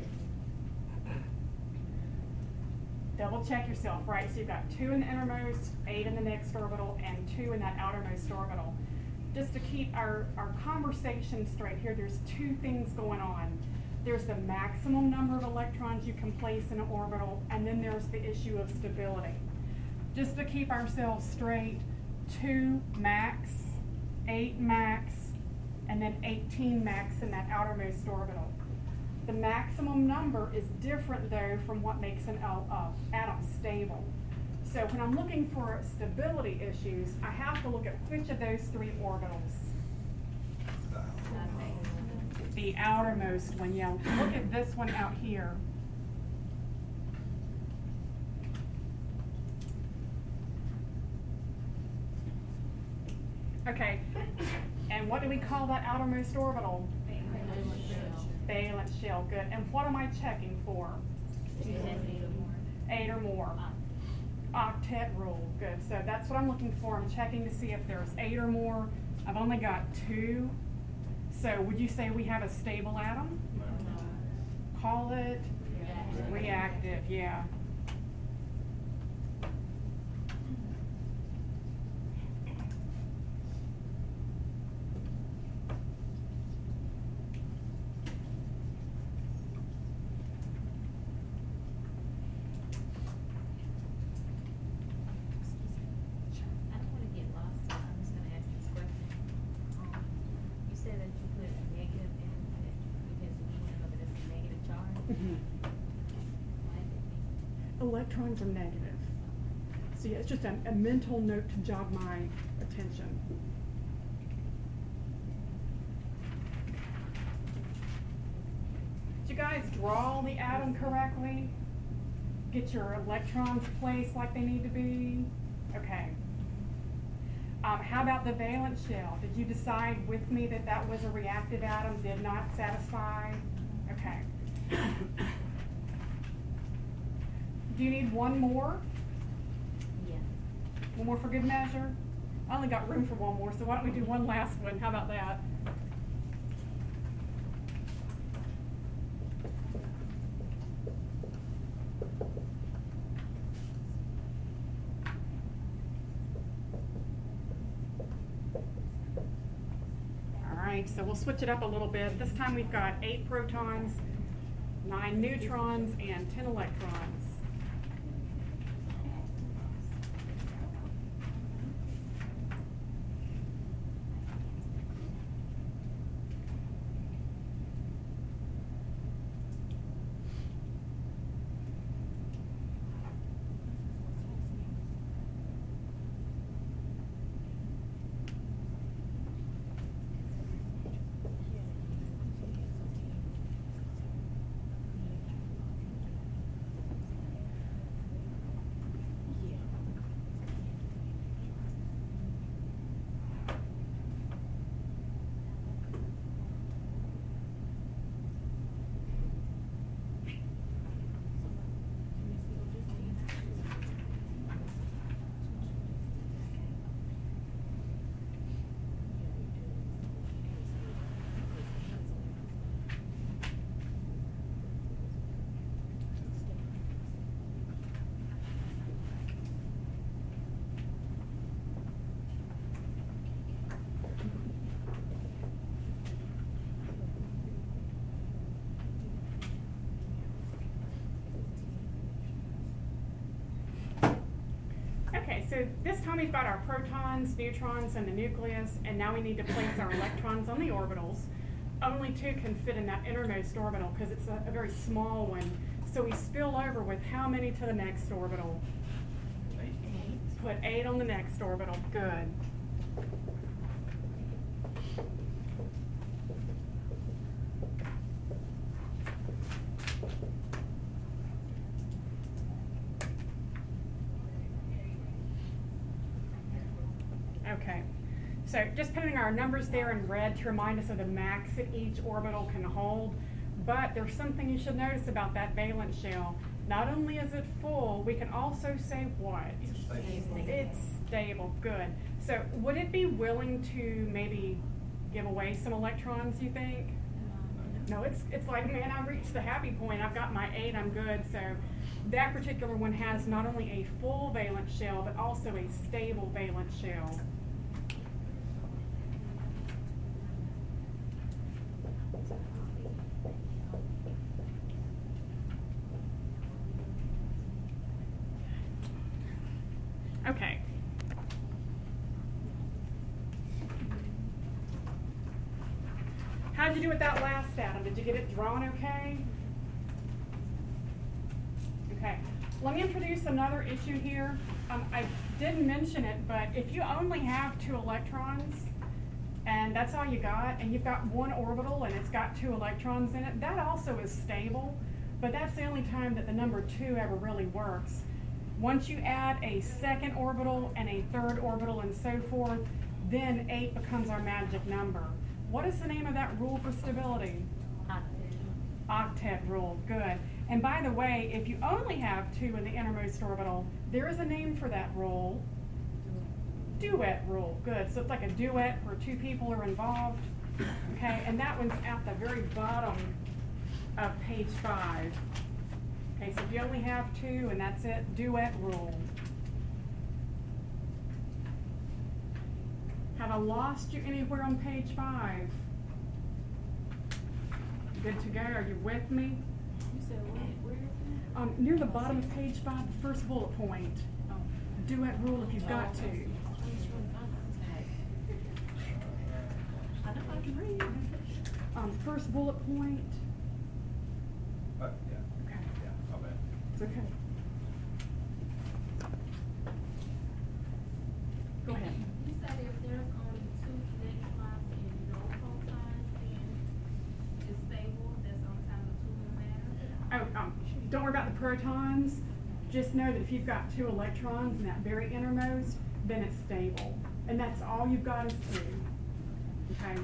A: Double check yourself, right? So you've got two in the innermost, eight in the next orbital, and two in that outermost orbital. Just to keep our, our conversation straight here, there's two things going on. There's the maximum number of electrons you can place in an orbital, and then there's the issue of stability. Just to keep ourselves straight, two max, eight max, and then eighteen max in that outermost orbital. The maximum number is different though from what makes an uh, atom stable. So when I'm looking for stability issues, I have to look at which of those three orbitals. The outermost one, yeah. Look at this one out here. Okay, and what do we call that outermost orbital?
B: Valence shell.
A: Valence shell, good. And what am I checking for?
B: It has eight or more.
A: Eight or more. Octet rule, good. So that's what I'm looking for. I'm checking to see if there's eight or more. I've only got two. So would you say we have a stable atom?
B: No.
A: Call it
B: Reactive.
A: reactive, yeah.
B: I don't want to get lost, so I'm just gonna ask this question. Um, you said that you put a negative in it because you want to know that it's a negative charge?
A: Mhm.
B: Why is it negative?
A: Electrons are negative. So yeah, it's just a, a mental note to jog my attention. Did you guys draw the atom correctly? Get your electrons placed like they need to be? Okay. Um, how about the valence shell? Did you decide with me that that was a reactive atom, did not satisfy? Okay. Do you need one more?
B: Yeah.
A: One more for good measure? I only got room for one more, so why don't we do one last one? How about that? All right, so we'll switch it up a little bit. This time we've got eight protons, nine neutrons, and ten electrons. so this time we've got our protons, neutrons, and the nucleus, and now we need to place our electrons on the orbitals. Only two can fit in that innermost orbital because it's a, a very small one. So we spill over with how many to the next orbital?
B: Eight.
A: Put eight on the next orbital. Good. Okay, so just putting our numbers there in red to remind us of the max that each orbital can hold. But there's something you should notice about that valence shell. Not only is it full, we can also say what?
C: It's stable.
A: It's stable, good. So would it be willing to maybe give away some electrons, you think? No, it's it's like, man, I've reached the happy point. I've got my eight, I'm good. So that particular one has not only a full valence shell, but also a stable valence shell. Okay. How did you do with that last atom? Did you get it drawn okay? Okay. Let me introduce another issue here. Um, I didn't mention it, but if you only have two electrons, and that's all you got, and you've got one orbital and it's got two electrons in it, that also is stable, but that's the only time that the number two ever really works. Once you add a second orbital and a third orbital and so forth, then eight becomes our magic number. What is the name of that rule for stability?
B: Octet.
A: Octet rule, good. And by the way, if you only have two in the innermost orbital, there is a name for that rule. Duet rule, good. So it's like a duet where two people are involved. Okay, and that one's at the very bottom of page five. Okay, so if you only have two and that's it, duet rule. Have I lost you anywhere on page five? Good to go, are you with me?
B: You said where, where?
A: Um, near the bottom of page five, the first bullet point.
B: Oh.
A: Duet rule if you've got to.
B: I know I can read.
A: Um, first bullet point.
C: Uh, yeah,
A: Okay,
C: yeah, I'll bet.
A: it's okay. Go ahead.
D: You said if there's only two electrons and no protons, then it's stable, that's the only time the two will matter?
A: Oh, um, don't worry about the protons. Just know that if you've got two electrons in that very innermost, then it's stable. And that's all you've got is two. Okay?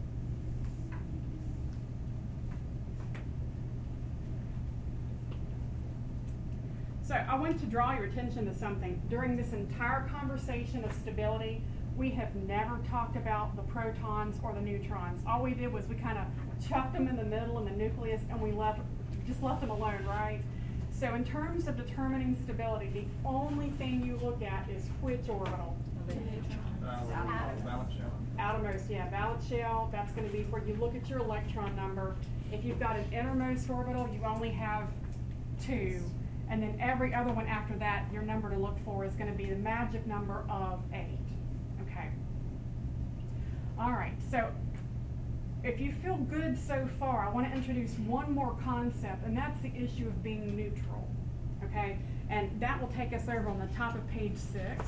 A: So I want to draw your attention to something. During this entire conversation of stability, we have never talked about the protons or the neutrons. All we did was we kind of chucked them in the middle in the nucleus and we left, just left them alone, right? So in terms of determining stability, the only thing you look at is which orbital?
C: Balance balance shell.
A: Outermost, yeah, valence shell, that's going to be where you look at your electron number. If you've got an innermost orbital, you only have two. And then every other one after that, your number to look for is going to be the magic number of eight. Okay. All right, so if you feel good so far, I want to introduce one more concept, and that's the issue of being neutral. Okay, and that will take us over on the top of page six.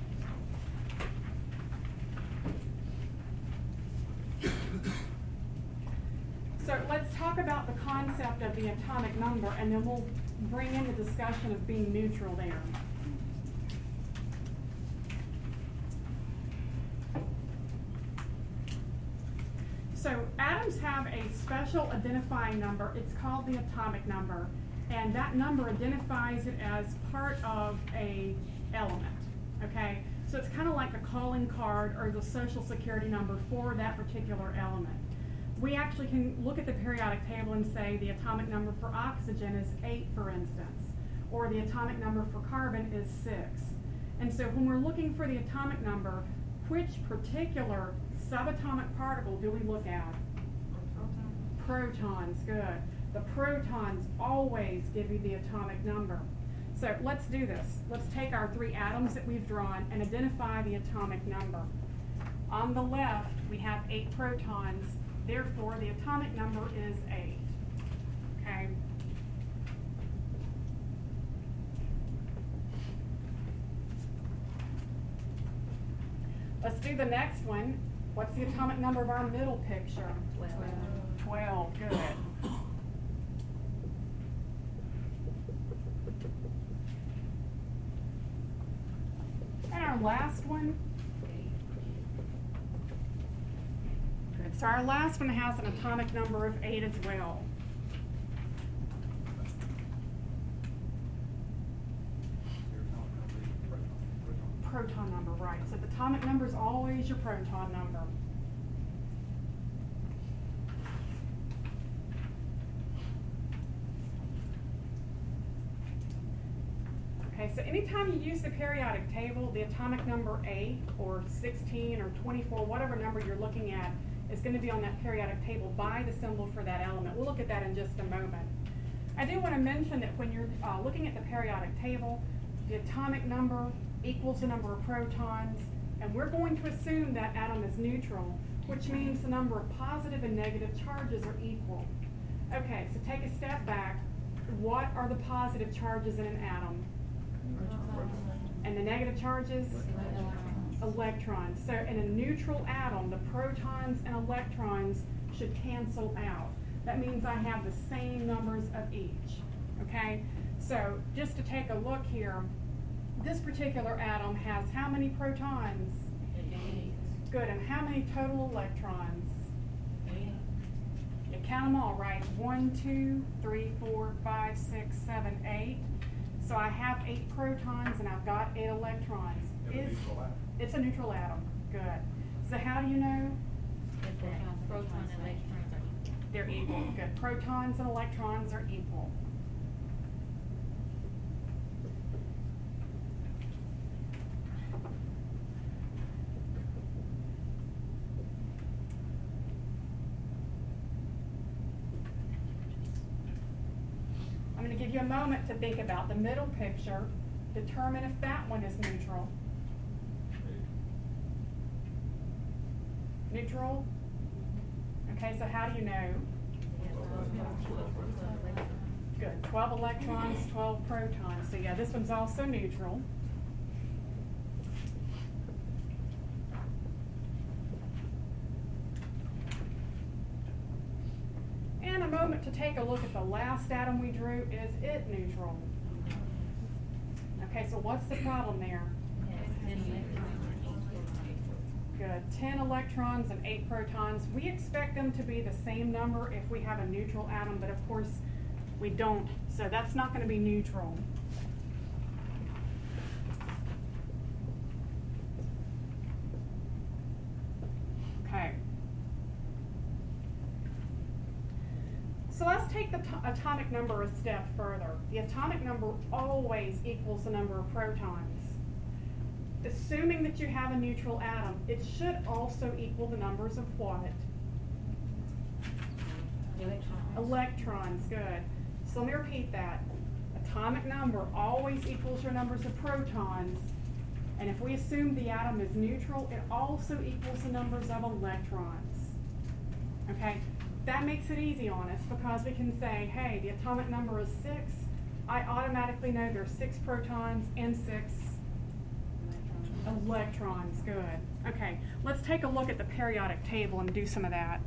A: So let's talk about the concept of the atomic number, and then we'll bring in the discussion of being neutral there. So atoms have a special identifying number. It's called the atomic number, and that number identifies it as part of a element. Okay, so it's kind of like the calling card or the social security number for that particular element. We actually can look at the periodic table and say the atomic number for oxygen is eight, for instance, or the atomic number for carbon is six. And so when we're looking for the atomic number, which particular subatomic particle do we look at? Protons, good. The protons always give you the atomic number. So let's do this. Let's take our three atoms that we've drawn and identify the atomic number. On the left, we have eight protons. Therefore, the atomic number is eight. Okay? Let's do the next one. What's the atomic number of our middle picture?
B: Twelve.
A: Twelve, good. And our last one. Good. So our last one has an atomic number of eight as well.
C: Your atomic number is your proton, proton.
A: Proton number, right. So the atomic number is always your proton number. Okay, so anytime you use the periodic table, the atomic number eight or sixteen or twenty-four, whatever number you're looking at, is going to be on that periodic table by the symbol for that element. We'll look at that in just a moment. I do want to mention that when you're uh, looking at the periodic table, the atomic number equals the number of protons, and we're going to assume that atom is neutral, which means the number of positive and negative charges are equal. Okay, so take a step back. What are the positive charges in an atom? And the negative charges? Electrons. So in a neutral atom, the protons and electrons should cancel out. That means I have the same numbers of each. Okay? So just to take a look here, this particular atom has how many protons? Good. And how many total electrons? You count them all, right? One, two, three, four, five, six, seven, eight. So I have eight protons and I've got eight electrons.
C: It's a
A: Is-
C: neutral atom.
A: It's a neutral atom. Good. So how do you know?
B: If the proton and electrons are equal.
A: They're equal. Good. Protons and electrons are equal. I'm going to give you a moment to think about the middle picture. Determine if that one is neutral. Neutral? Okay, so how do you know? Good. twelve electrons, twelve protons. So yeah, this one's also neutral. And a moment to take a look at the last atom we drew. Is it neutral? Okay, so what's the problem there? Good. ten electrons and eight protons. We expect them to be the same number if we have a neutral atom, but of course we don't. So that's not going to be neutral. Okay. So let's take the to- atomic number a step further. The atomic number always equals the number of protons. Assuming that you have a neutral atom, it should also equal the numbers of what?
B: Electrons.
A: Electrons, good. So let me repeat that. Atomic number always equals your numbers of protons. And if we assume the atom is neutral, it also equals the numbers of electrons. Okay? That makes it easy on us because we can say, hey, the atomic number is six. I automatically know there's six protons and six electrons. Good. Okay, let's take a look at the periodic table and do some of that.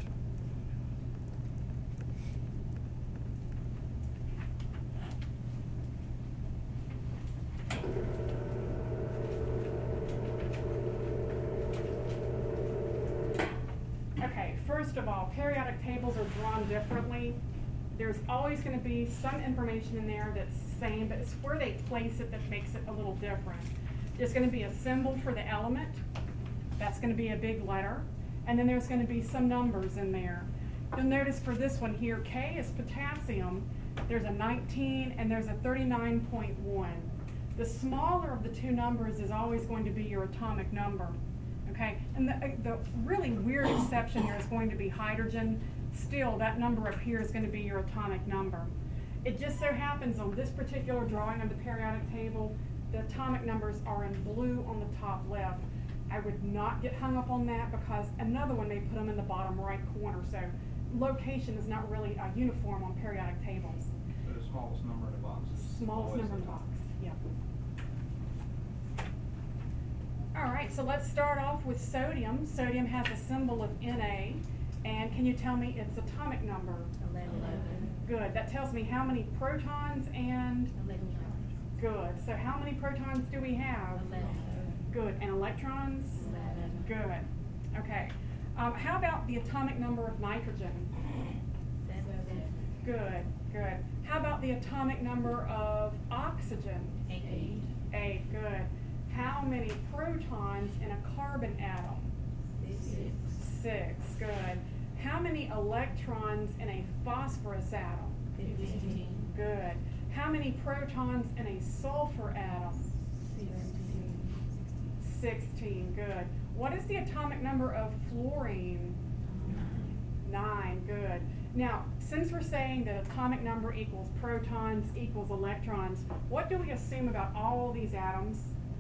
A: Okay, first of all, periodic tables are drawn differently. There's always going to be some information in there that's the same, but it's where they place it that makes it a little different. There's going to be a symbol for the element. That's going to be a big letter. And then there's going to be some numbers in there. You'll notice for this one here, K is potassium. There's a nineteen and there's a thirty-nine point one. The smaller of the two numbers is always going to be your atomic number. Okay, and the, the really weird exception here is going to be hydrogen. Still, that number up here is going to be your atomic number. It just so happens on this particular drawing of the periodic table, the atomic numbers are in blue on the top left. I would not get hung up on that because another one may put them in the bottom right corner. So location is not really uh, uniform on periodic tables.
C: So the smallest number in the box is
A: Smallest
C: always
A: number in the
C: the top.
A: box, yeah. All right, so let's start off with sodium. Sodium has a symbol of Na, and can you tell me its atomic number?
B: Eleven.
A: Good, that tells me how many protons and,
B: Electrons.
A: good. So how many protons do we have?
B: Eleven.
A: Good, and electrons?
B: Eleven.
A: Good, okay. Um, how about the atomic number of nitrogen?
B: Seven.
A: Good, good. How about the atomic number of oxygen?
B: Eight.
A: Eight, good. How many protons in a carbon atom?
B: Six.
A: Six, good. How many electrons in a phosphorus atom?
B: Fifteen.
A: Good. How many protons in a sulfur atom?
B: Sixteen.
A: Sixteen, good. What is the atomic number of fluorine?
B: Nine.
A: Nine, good. Now, since we're saying that atomic number equals protons equals electrons, what do we assume about all these atoms?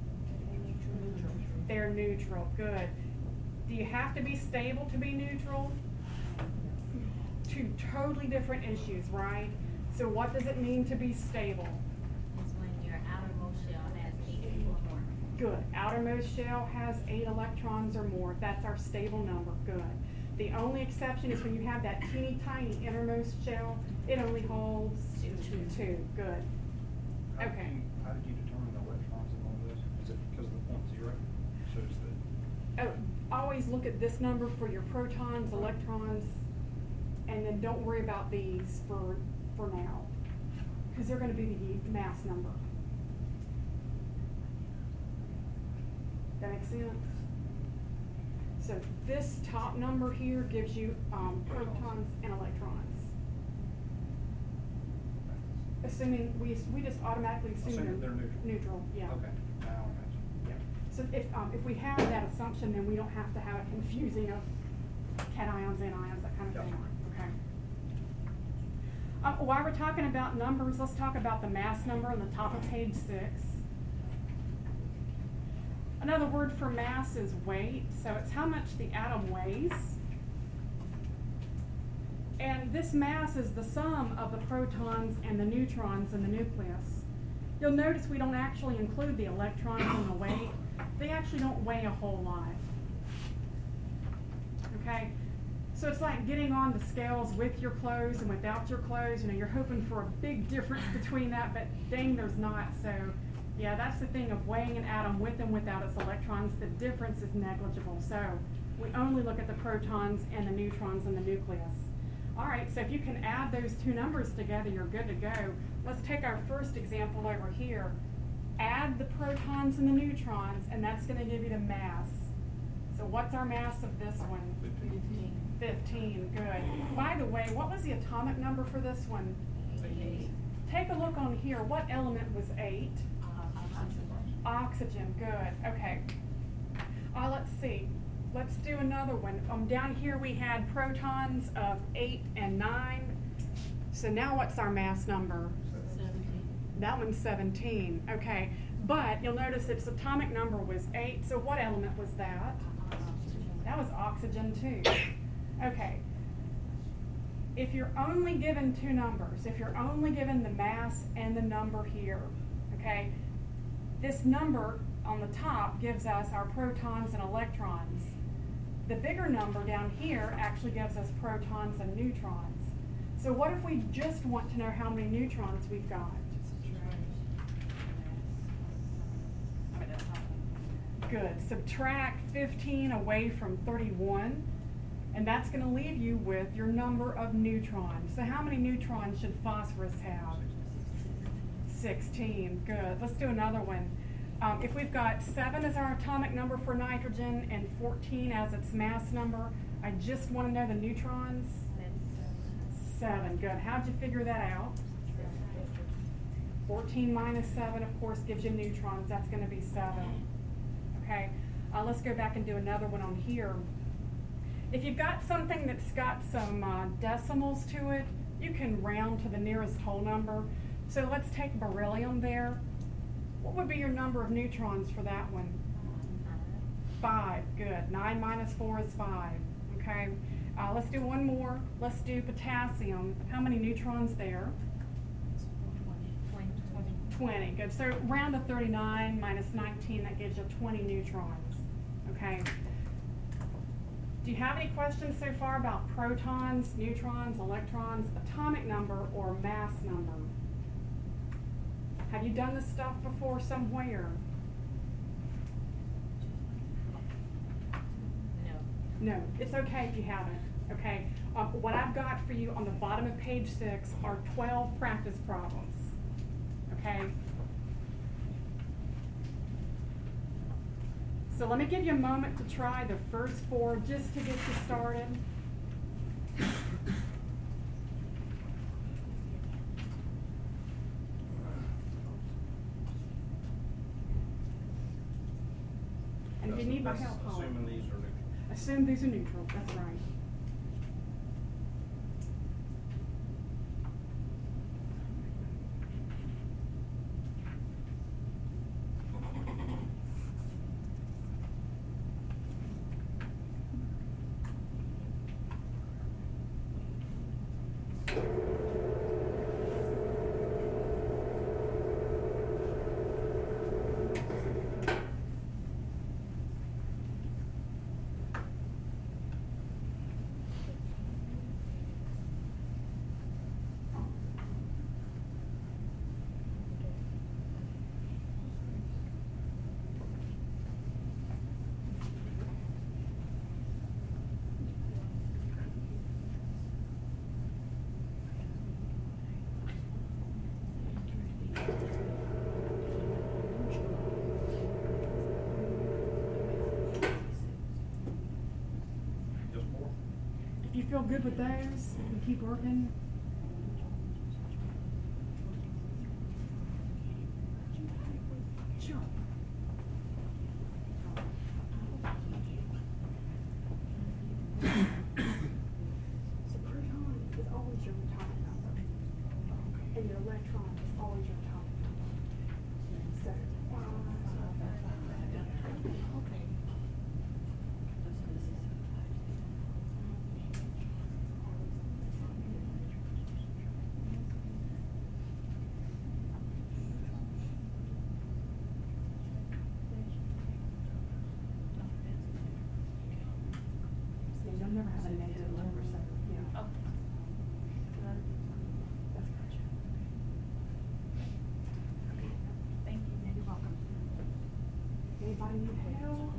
A: They're neutral, good. Do you have to be stable to be neutral? Two totally different issues, right? So what does it mean to be stable?
B: It's when your outermost shell has eight or more.
A: Good. Outermost shell has eight electrons or more. That's our stable number, good. The only exception is when you have that teeny tiny innermost shell, it only holds
B: Two.
A: two, good.
C: How did
A: Okay.
C: you- How did you determine the electrons in all of this? Is it because of the point zero? Shows that.
A: Oh, always look at this number for your protons, electrons, and then don't worry about these for, for now, because they're going to be the mass number. That makes sense? So this top number here gives you um, protons and electrons. Assuming, we, we just automatically assume
C: Assuming they're neutral.
A: Neutral, yeah.
C: Okay, now I got you.
A: Yeah. So if, um, if we have that assumption, then we don't have to have it confusing of cations, anions, that kind of
C: Yep.
A: thing, okay? Uh, while we're talking about numbers, let's talk about the mass number on the top of page six. Another word for mass is weight, so it's how much the atom weighs. And this mass is the sum of the protons and the neutrons in the nucleus. You'll notice we don't actually include the electrons in the weight. They actually don't weigh a whole lot. Okay? So it's like getting on the scales with your clothes and without your clothes. You know, you're hoping for a big difference between that, but dang, there's not. So, yeah, that's the thing of weighing an atom with and without its electrons. The difference is negligible. So we only look at the protons and the neutrons in the nucleus. All right, so if you can add those two numbers together, you're good to go. Let's take our first example over here. Add the protons and the neutrons, and that's going to give you the mass. So what's our mass of this one?
B: Fifteen.
A: fifteen, good. By the way, what was the atomic number for this one?
B: Eight.
A: Take a look on here. What element was eight?
B: Oxygen.
A: Oxygen, good, okay. Uh, let's see. Let's do another one. Um, down here we had protons of eight and nine. So now what's our mass number?
B: Seventeen.
A: That one's seventeen, okay. But you'll notice its atomic number was eight, so what element was that?
B: Oxygen.
A: That was oxygen too. Okay. If you're only given two numbers, if you're only given the mass and the number here, okay, this number on the top gives us our protons and electrons. The bigger number down here actually gives us protons and neutrons. So what if we just want to know how many neutrons we've got? Good. Subtract fifteen away from thirty-one, and that's going to leave you with your number of neutrons. So how many neutrons should phosphorus have? sixteen. Good. Let's do another one. Um, if we've got seven as our atomic number for nitrogen and fourteen as its mass number, I just want to know the neutrons. seven. Good. How'd you figure that out? fourteen minus seven, of course, gives you neutrons. That's going to be seven. Okay. Uh, let's go back and do another one on here. If you've got something that's got some uh, decimals to it, you can round to the nearest whole number. So let's take beryllium there. What would be your number of neutrons for that one? Five, good. Nine minus four is five, okay? Uh, let's do one more. Let's do potassium. How many neutrons there? twenty, good. So round to thirty-nine minus nineteen, that gives you twenty neutrons, okay? Do you have any questions so far about protons, neutrons, electrons, atomic number, or mass number? Have you done this stuff before somewhere?
B: No.
A: No, it's okay if you haven't, okay? Um, what I've got for you on the bottom of page six are twelve practice problems, okay? So let me give you a moment to try the first four just to get you started. And if you need my
C: That's
A: help, holler.
C: Assuming these are neutral.
A: Assume these are neutral, that's right.
C: Just four?
A: If you feel good with those, you can keep working. Sure. So proton is always your atomic number, and your electron is always your atomic number. So, okay. So you'll never have a negative number, so, yeah.
B: Oh.
A: That's gotcha.
B: Thank you.
A: You're welcome. Anybody need help?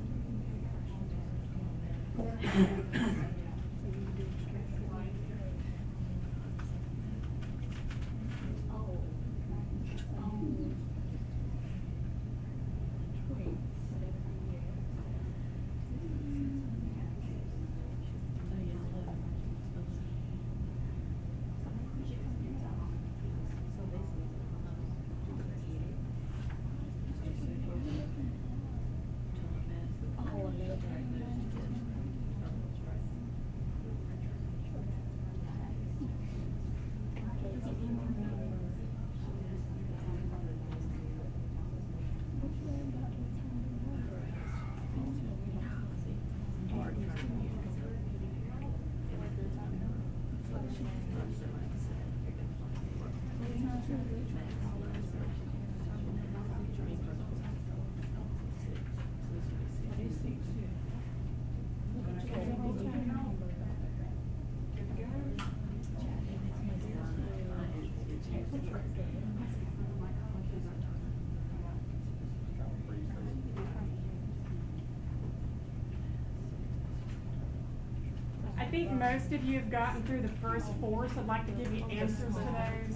A: I think most of you have gotten through the first four, so I'd like to give you answers to those.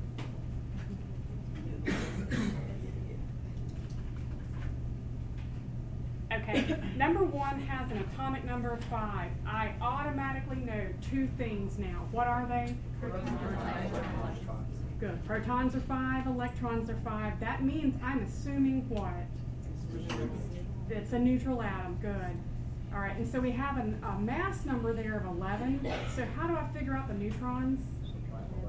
A: Okay, number one has an atomic number of five. I automatically know two things now. What are they? Good. Protons are five, electrons are five. That means I'm assuming what? It's a neutral atom. Good. All right, and so we have an, a mass number there of eleven. So how do I figure out the neutrons?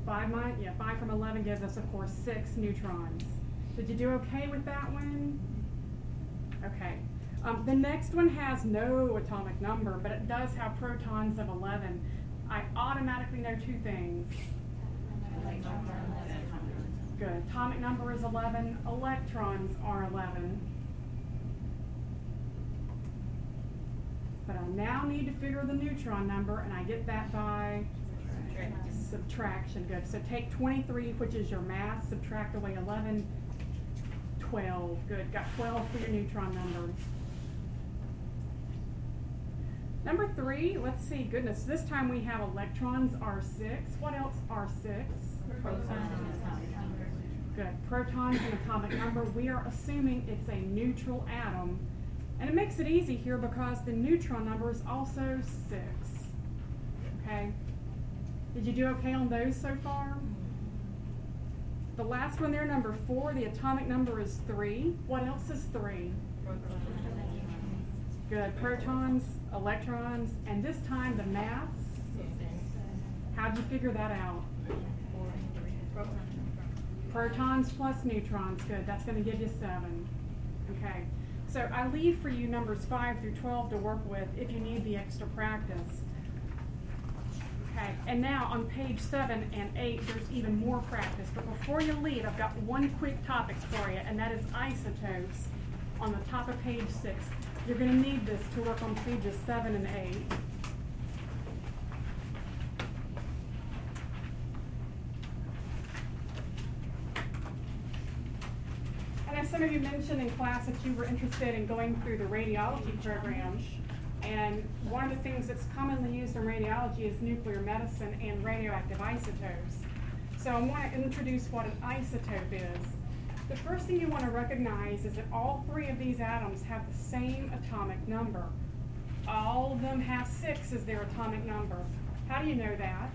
A: five mi- yeah, five from eleven gives us, of course, six neutrons. Did you do okay with that one? Okay. Um, the next one has no atomic number, but it does have protons of eleven. I automatically know two things. Good. Atomic number is eleven. Electrons are eleven. But I now need to figure the neutron number, and I get that by subtraction. Good. So take twenty-three, which is your mass, subtract away eleven, twelve. Good. Got twelve for your neutron number. Number three, let's see, goodness, this time we have electrons are six. What else are six? Good. Protons and atomic number. We are assuming it's a neutral atom. And it makes it easy here because the neutron number is also six. Okay? Did you do okay on those so far? The last one there, number four, the atomic number is three. What else is three? Good. Protons, electrons, and this time the mass. How'd you figure that out? Protons plus neutrons. Good. That's going to give you seven. Okay. So I leave for you numbers five through twelve to work with if you need the extra practice. Okay. And now on page seven and eight, there's even more practice. But before you leave, I've got one quick topic for you, and that is isotopes on the top of page six. You're going to need this to work on pages seven and eight. And as some of you mentioned in class that you were interested in going through the radiology program, and one of the things that's commonly used in radiology is nuclear medicine and radioactive isotopes. So I want to introduce what an isotope is. The first thing you want to recognize is that all three of these atoms have the same atomic number. All of them have six as their atomic number. How do you know that?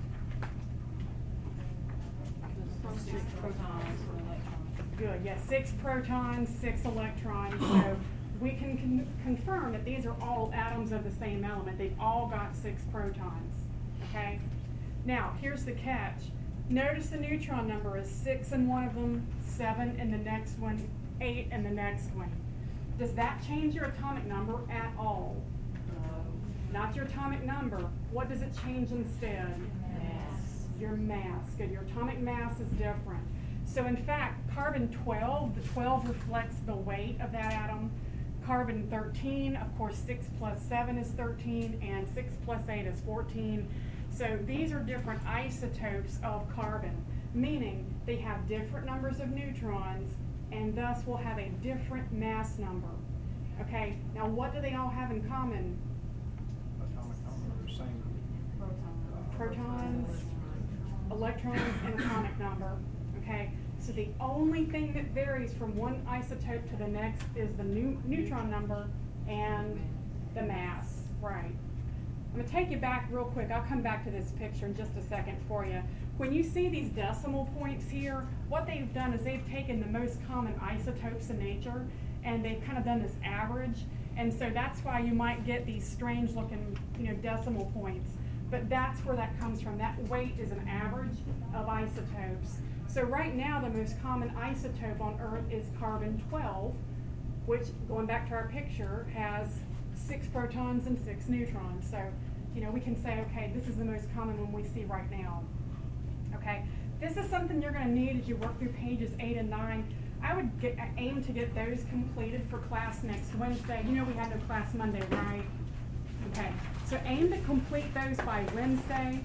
E: Six protons or electrons.
A: Good, yes, six protons, six electrons. So we can con- confirm that these are all atoms of the same element. They've all got six protons, okay? Now, here's the catch. Notice the neutron number is six in one of them, seven in the next one, eight in the next one. Does that change your atomic number at all?
E: No.
A: Not your atomic number. What does it change instead?
E: Mass.
A: Your mass. Good. Your atomic mass is different. So in fact, carbon twelve, the twelve reflects the weight of that atom. Carbon thirteen, of course, six plus seven is thirteen, and six plus eight is fourteen. So these are different isotopes of carbon, meaning they have different numbers of neutrons and thus will have a different mass number. Okay, now what do they all have in common?
C: Atomic number, the same. uh,
A: Protons, electrons, and atomic number. Okay, so the only thing that varies from one isotope to the next is the new neutron number and the mass, right? I'm going to take you back real quick. I'll come back to this picture in just a second for you. When you see these decimal points here, what they've done is they've taken the most common isotopes in nature and they've kind of done this average. And so that's why you might get these strange looking, you know, decimal points. But that's where that comes from. That weight is an average of isotopes. So right now the most common isotope on Earth is carbon twelve, which, going back to our picture, has six protons and six neutrons. So, you know, we can say, okay, this is the most common one we see right now. Okay, this is something you're going to need as you work through pages eight and nine. I would get, aim to get those completed for class next Wednesday. You know we have no class Monday, right? Okay, so aim to complete those by Wednesday.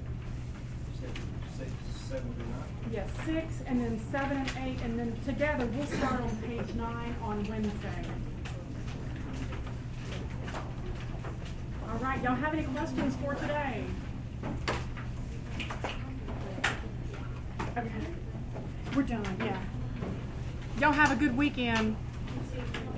C: Six, seven to nine.
A: Yes, six, and then seven and eight, and then together we'll start on page nine on Wednesday. All right, y'all have any questions for today? Okay, we're done, yeah. Y'all have a good weekend.